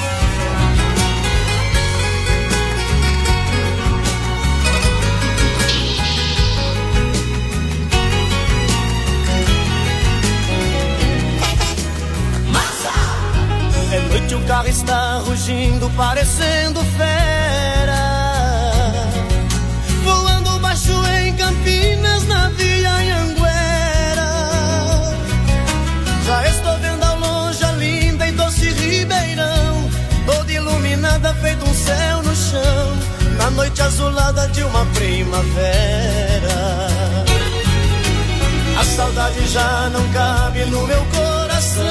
É noite, o carro está rugindo, parecendo fera. Voando baixo em Campinas, na Via Anhanguera. Já estou vendo ao longe a linda e doce Ribeirão, toda iluminada, feito um céu no chão, na noite azulada de uma primavera. A saudade já não cabe no meu coração,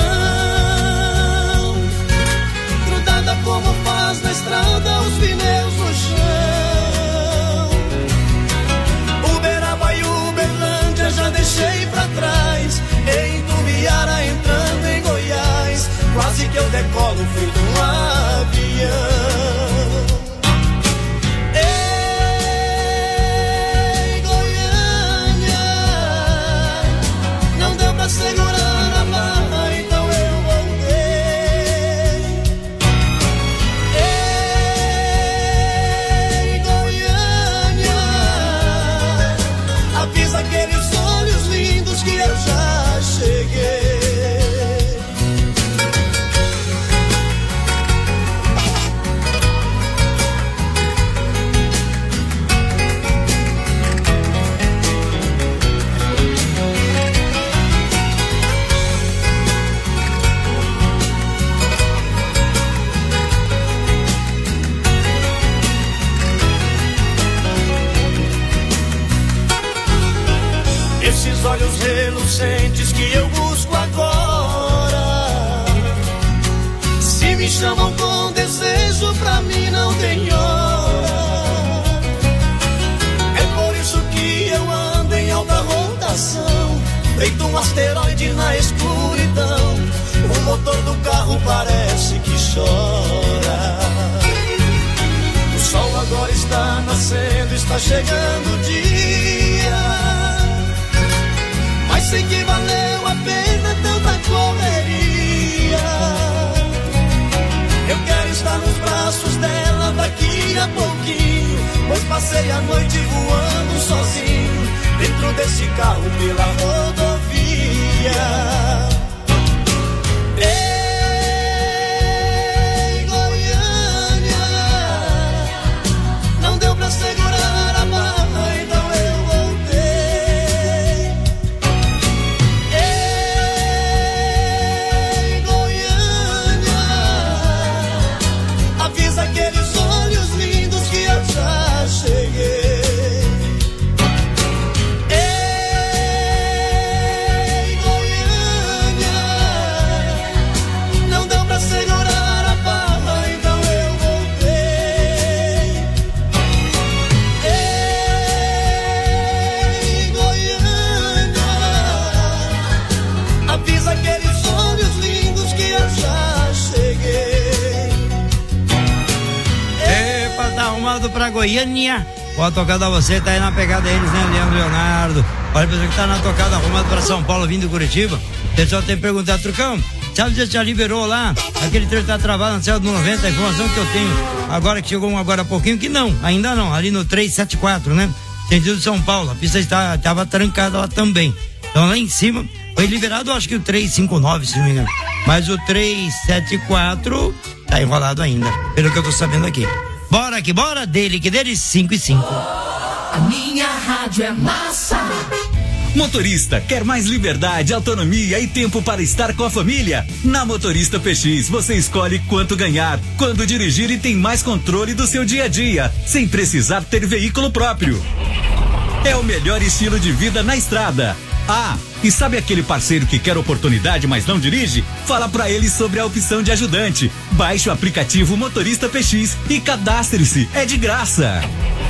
como faz na estrada os pneus no chão. Uberaba e Uberlândia já deixei pra trás, em Tubiara entrando em Goiás, quase que eu decolo feito um avião. Ei, Goiânia, não deu pra segurar a barra, então eu voltei. Avisa aqueles olhos lindos que eu já cheguei. Esses olhos relucentes que eu busco agora, se me chamam com desejo, pra mim não tem hora. É por isso que eu ando em alta rotação, feito um asteroide na escuridão. O motor do carro parece que chora. O sol agora está nascendo, está chegando o dia, mas sei que valeu a pena tanta correria. Eu quero estar nos braços dela daqui a pouquinho, pois passei a noite voando sozinho, dentro desse carro pela rodovia. Ei, Goiânia, não deu pra segurar a barra, então eu voltei. Ei, Goiânia, avisa aqueles olhos lindos que eu já cheguei. Ei, Goiânia, não deu pra segurar a barra, então eu voltei. Ei, Goiânia, avisa aqueles olhos lindos que eu já cheguei. Epa, tá arrumado pra Goiânia. Boa tocada a você, tá aí na pegada deles, né, Leandro Leonardo? Olha, pessoal que tá na tocada, arrumado pra São Paulo, vindo de Curitiba. O pessoal tem perguntado, Trucão, sabe se já liberou lá? Aquele trecho tá travado na célula do noventa, a informação que eu tenho agora, que chegou um agora há pouquinho, que não, ainda não, ali no trezentos e setenta e quatro, né? sentido São Paulo. A pista está, estava trancada lá também. Então lá em cima foi liberado, acho que o trezentos e cinquenta e nove, se não me engano. Mas o trezentos e setenta e quatro tá enrolado ainda, pelo que eu tô sabendo aqui. Bora que bora, dele que dele, cinco e cinco. A minha rádio é massa. Motorista, quer mais liberdade, autonomia e tempo para estar com a família? Na Motorista P X, você escolhe quanto ganhar, quando dirigir e tem mais controle do seu dia a dia, sem precisar ter veículo próprio. É o melhor estilo de vida na estrada. Ah, e sabe aquele parceiro que quer oportunidade, mas não dirige? Fala pra ele sobre a opção de ajudante. Baixe o aplicativo Motorista P X e cadastre-se, é de graça.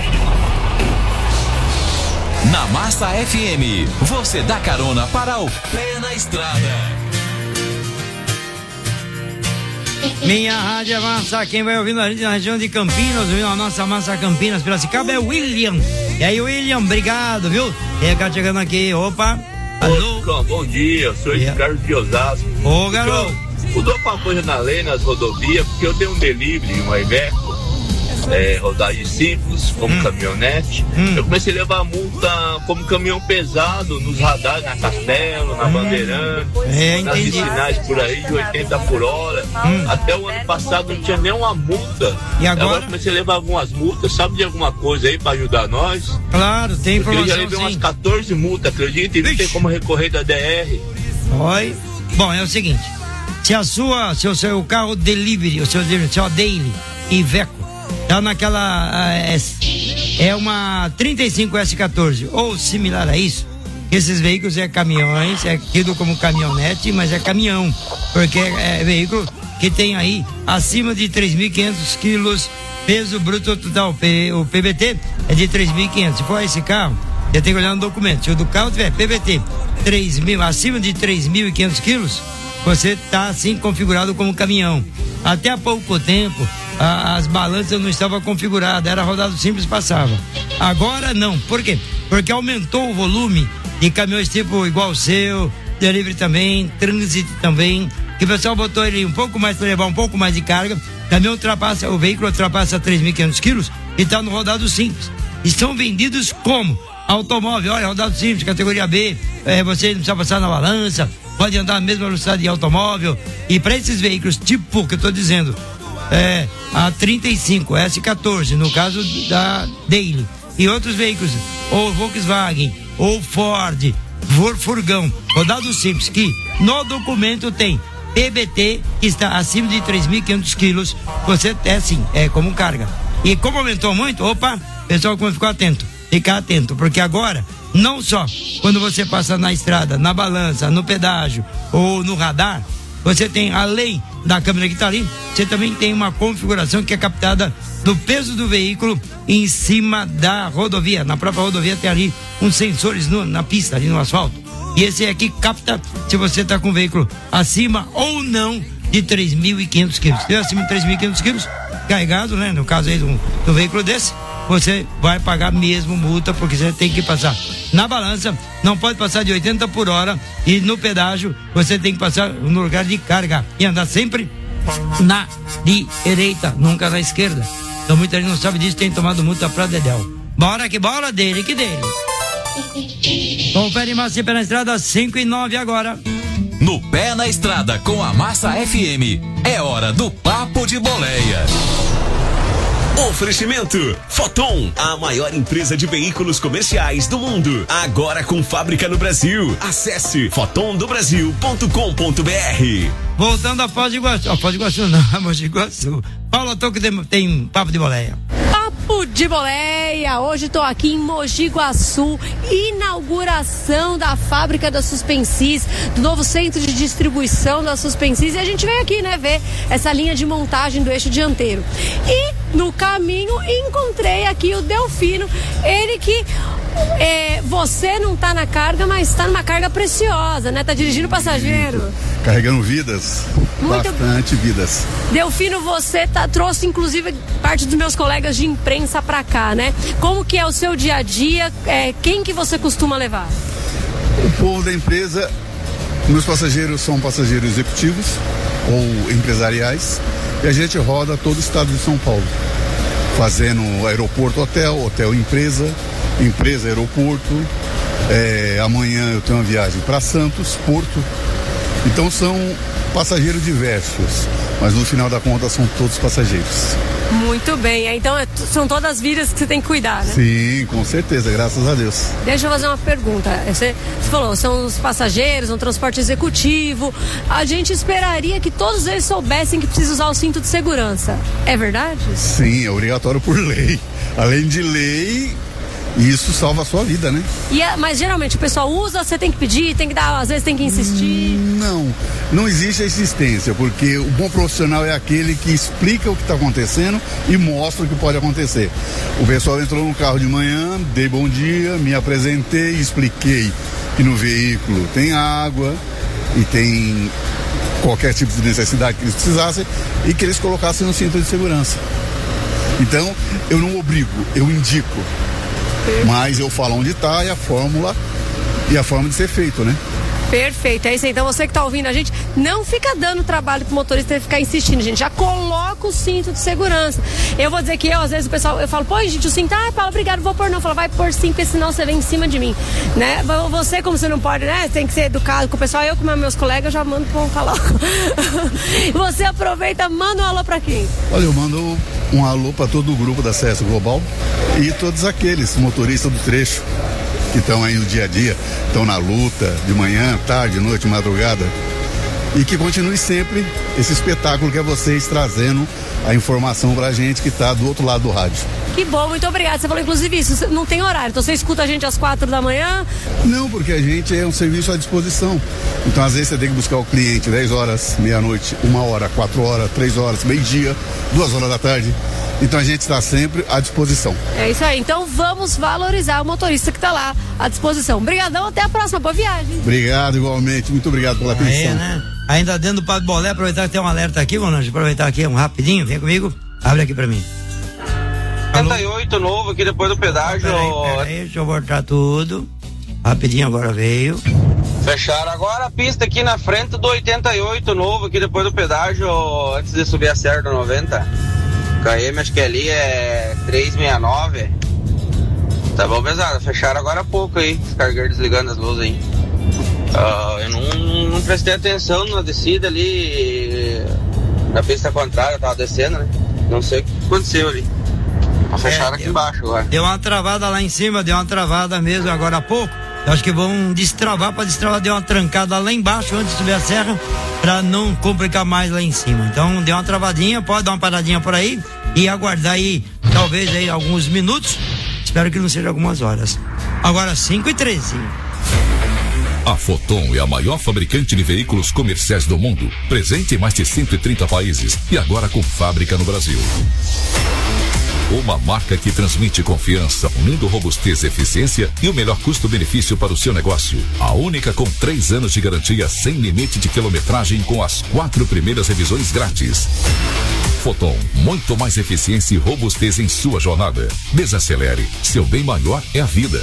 Na Massa F M, você dá carona para o pé na estrada. Minha rádio é massa, quem vai ouvindo a gente na região de Campinas, ouvindo a nossa Massa Campinas, Piracicaba é o William. E aí, William, obrigado, viu? E tá chegando aqui, opa. Alô? Ô, bom dia, eu sou o Yeah. Ricardo de Osasco. Ô, garoto. Mudou pra coisa na lei, nas rodovias, porque eu tenho um delivery, uma Iveco, é, rodagem simples, como hum. caminhonete. Hum. Eu comecei a levar multa como caminhão pesado nos radares, na Castelo, na hum. Bandeirante, é, nas vicinais por aí de oitenta por hora. Hum. Até o ano passado não tinha nenhuma multa. E agora? Agora comecei a levar algumas multas. Sabe de alguma coisa aí pra ajudar nós? Claro, tem informação. Eu já levei sim. umas quatorze multas, acredita? E não tem como recorrer da D R. Oi. Bom, é o seguinte. Se a sua, se o seu carro delivery, o seu delivery, seu daily, Iveco, tá naquela, é, é uma trinta e cinco S quatorze ou similar a isso, esses veículos é caminhões, é tido como caminhonete, mas é caminhão, porque é, é veículo que tem aí acima de três mil e quinhentos quilos, peso bruto total, o P B T é de três mil e quinhentos, se for esse carro, você tem que olhar no documento, se o do carro tiver P B T três mil, acima de três mil e quinhentos quilos, você está assim configurado como caminhão. Até há pouco tempo a, as balanças não estavam configuradas, era rodado simples, passava. Agora não, por quê? Porque aumentou o volume de caminhões tipo igual o seu, delivery também, trânsito também, que o pessoal botou ele um pouco mais para levar um pouco mais de carga, caminhão ultrapassa, o veículo ultrapassa três mil e quinhentos quilos e está no rodado simples. E são vendidos como? Automóvel, olha, rodado simples, categoria B, é, você não precisa passar na balança, pode andar na mesma velocidade de automóvel. E para esses veículos, tipo que eu estou dizendo, é, a trinta e cinco, S quatorze, no caso da Daily, e outros veículos, ou Volkswagen, ou Ford, for, furgão, rodado simples, que no documento tem P B T, que está acima de três mil e quinhentos quilos, você é sim, é como carga. E como aumentou muito, opa, pessoal, como ficou atento. Ficar atento, porque agora, não só quando você passa na estrada, na balança, no pedágio ou no radar, você tem, além da câmera que está ali, você também tem uma configuração que é captada do peso do veículo em cima da rodovia. Na própria rodovia tem ali uns sensores no, na pista, ali no asfalto. E esse aqui capta se você está com o veículo acima ou não de três mil e quinhentos quilos. Se acima de três mil e quinhentos quilos, carregado, né? No caso aí de um, de um veículo desse, você vai pagar mesmo multa, porque você tem que passar na balança, não pode passar de oitenta por hora, e no pedágio você tem que passar no lugar de carga e andar sempre na direita, nunca na esquerda. Então muita gente não sabe disso, tem tomado multa pra dedéu. Bora que bola, dele que dele. Confere Massa Pé na Estrada, cinco e nove agora. No Pé na Estrada com a Massa F M, é hora do Papo de Boleia. Oferecimento Foton, a maior empresa de veículos comerciais do mundo, agora com fábrica no Brasil. Acesse foton do brasil ponto com ponto b r. Voltando a Foz do Iguaçu, a Foz do Iguaçu não, a Mogi Guaçu. Paula Toco tem, tem Papo de Boleia. Papo de Boleia, hoje estou aqui em Mogi Guaçu, inauguração da fábrica da Suspensis, do novo centro de distribuição da Suspensis, e a gente veio aqui, né, ver essa linha de montagem do eixo dianteiro. E no caminho encontrei aqui o Delfino, ele que é, você não tá na carga, mas está numa carga preciosa, né? Tá dirigindo passageiro. Carregando vidas, Muito... bastante vidas. Delfino, você tá, trouxe inclusive parte dos meus colegas de imprensa pra cá, né? Como que é o seu dia a dia? É, quem que você costuma levar? O povo da empresa, meus passageiros são passageiros executivos ou empresariais, e a gente roda todo o estado de São Paulo, fazendo aeroporto, hotel, hotel empresa, empresa, aeroporto. É, amanhã eu tenho uma viagem para Santos, Porto. Então são passageiros diversos, mas no final da conta são todos passageiros. Muito bem, então é, são todas vidas que você tem que cuidar, né? Sim, com certeza, graças a Deus. Deixa eu fazer uma pergunta. Você, você falou, são os passageiros, um transporte executivo. A gente esperaria que todos eles soubessem que precisa usar o cinto de segurança. É verdade? Sim, é obrigatório por lei. Além de lei, isso salva a sua vida, né? E é, mas geralmente o pessoal usa, você tem que pedir, tem que dar, às vezes tem que insistir. Não, não existe a insistência, porque o bom profissional é aquele que explica o que está acontecendo e mostra o que pode acontecer. O pessoal entrou no carro de manhã, dei bom dia, me apresentei, expliquei que no veículo tem água e tem qualquer tipo de necessidade que eles precisassem e que eles colocassem no cinto de segurança. Então, eu não obrigo, eu indico. Mas eu falo onde está e a fórmula e a forma de ser feito, né? Perfeito, é isso aí. Então você que está ouvindo a gente, não fica dando trabalho pro motorista ficar insistindo, gente. Já coloca o cinto de segurança. Eu vou dizer que eu, às vezes, o pessoal, eu falo, pô, gente, o cinto, ah, Paulo, obrigado, vou pôr não. Fala, vai pôr sim, porque senão você vem em cima de mim, né? Você, como você não pode, né? Tem que ser educado com o pessoal. Eu, com meus colegas, já mando pra um falar. Você aproveita, manda um alô pra quem? Olha, eu mando um alô para todo o grupo da C S Global e todos aqueles motoristas do trecho que estão aí no dia a dia, estão na luta de manhã, tarde, noite, madrugada, e que continue sempre esse espetáculo que é vocês trazendo a informação pra gente que está do outro lado do rádio. Que bom, muito obrigada. Você falou inclusive isso, não tem horário, então você escuta a gente às quatro da manhã? Não, porque a gente é um serviço à disposição. Então às vezes você tem que buscar o cliente dez horas, meia-noite, uma hora, quatro horas, três horas, meio-dia, duas horas da tarde. Então a gente está sempre à disposição. É isso aí, então vamos valorizar o motorista que está lá à disposição. Obrigadão, até a próxima, boa viagem. Obrigado, igualmente, muito obrigado pela atenção. Aí, né? Ainda dentro do Padre Bolé, aproveitar que tem um alerta aqui, Monange, aproveitar aqui um rapidinho, vem comigo, abre aqui pra mim. oitenta e oito novo aqui depois do pedágio. Peraí, peraí, deixa eu voltar tudo. Rapidinho agora veio. Fecharam agora a pista aqui na frente do oitenta e oito novo aqui depois do pedágio, antes de subir a Serra do noventa. K M, acho que ali é trezentos e sessenta e nove. Tá bom, pesado. Fecharam agora há pouco aí. Os cargueiros desligando as luzes aí. Uh, eu não, não prestei atenção na descida ali. Na pista contrária, eu tava descendo, né? Não sei o que aconteceu ali. Mas fecharam é, aqui deu, embaixo agora. Deu uma travada lá em cima, deu uma travada mesmo agora há pouco. Eu acho que vão destravar, para destravar deu uma trancada lá embaixo antes de subir a serra, para não complicar mais lá em cima. Então deu uma travadinha, pode dar uma paradinha por aí e aguardar aí, talvez aí alguns minutos. Espero que não seja algumas horas. Agora cinco e treze. A Foton é a maior fabricante de veículos comerciais do mundo, presente em mais de cento e trinta países e agora com fábrica no Brasil. Uma marca que transmite confiança, unindo robustez e eficiência e o melhor custo-benefício para o seu negócio. A única com três anos de garantia sem limite de quilometragem com as quatro primeiras revisões grátis. Foton, muito mais eficiência e robustez em sua jornada. Desacelere, seu bem maior é a vida.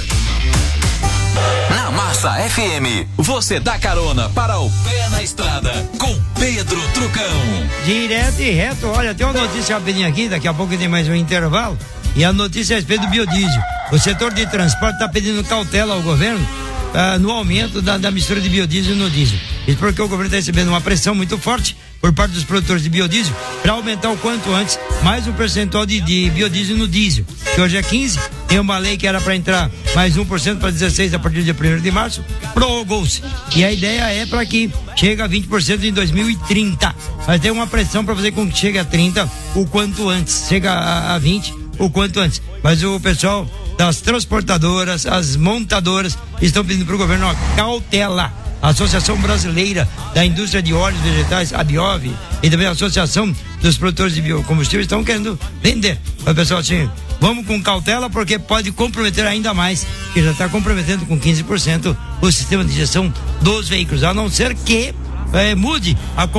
Na Massa F M, você dá carona para o Pé na Estrada com Pedro Trucão. Direto e reto, olha, tem uma notícia rapidinho aqui, daqui a pouco tem mais um intervalo, e a notícia é a respeito do biodiesel. O setor de transporte está pedindo cautela ao governo ah, no aumento da, da mistura de biodiesel no diesel. Isso porque o governo está recebendo uma pressão muito forte por parte dos produtores de biodiesel para aumentar o quanto antes mais um percentual de, de biodiesel no diesel, que hoje é quinze, tem uma lei que era para entrar mais um por cento para dezesseis a partir do dia primeiro de março, prorrogou-se. E a ideia é para que chegue a vinte por cento em dois mil e trinta. Mas tem uma pressão para fazer com que chegue a trinta o quanto antes, chega a, a vinte o quanto antes. Mas o pessoal das transportadoras, as montadoras estão pedindo para o governo uma cautela. A Associação Brasileira da Indústria de Óleos Vegetais, a Biov, e também a Associação dos Produtores de Biocombustíveis estão querendo vender. O pessoal assim, vamos com cautela porque pode comprometer ainda mais, que já está comprometendo com quinze por cento o sistema de gestão dos veículos, a não ser que eh, mude a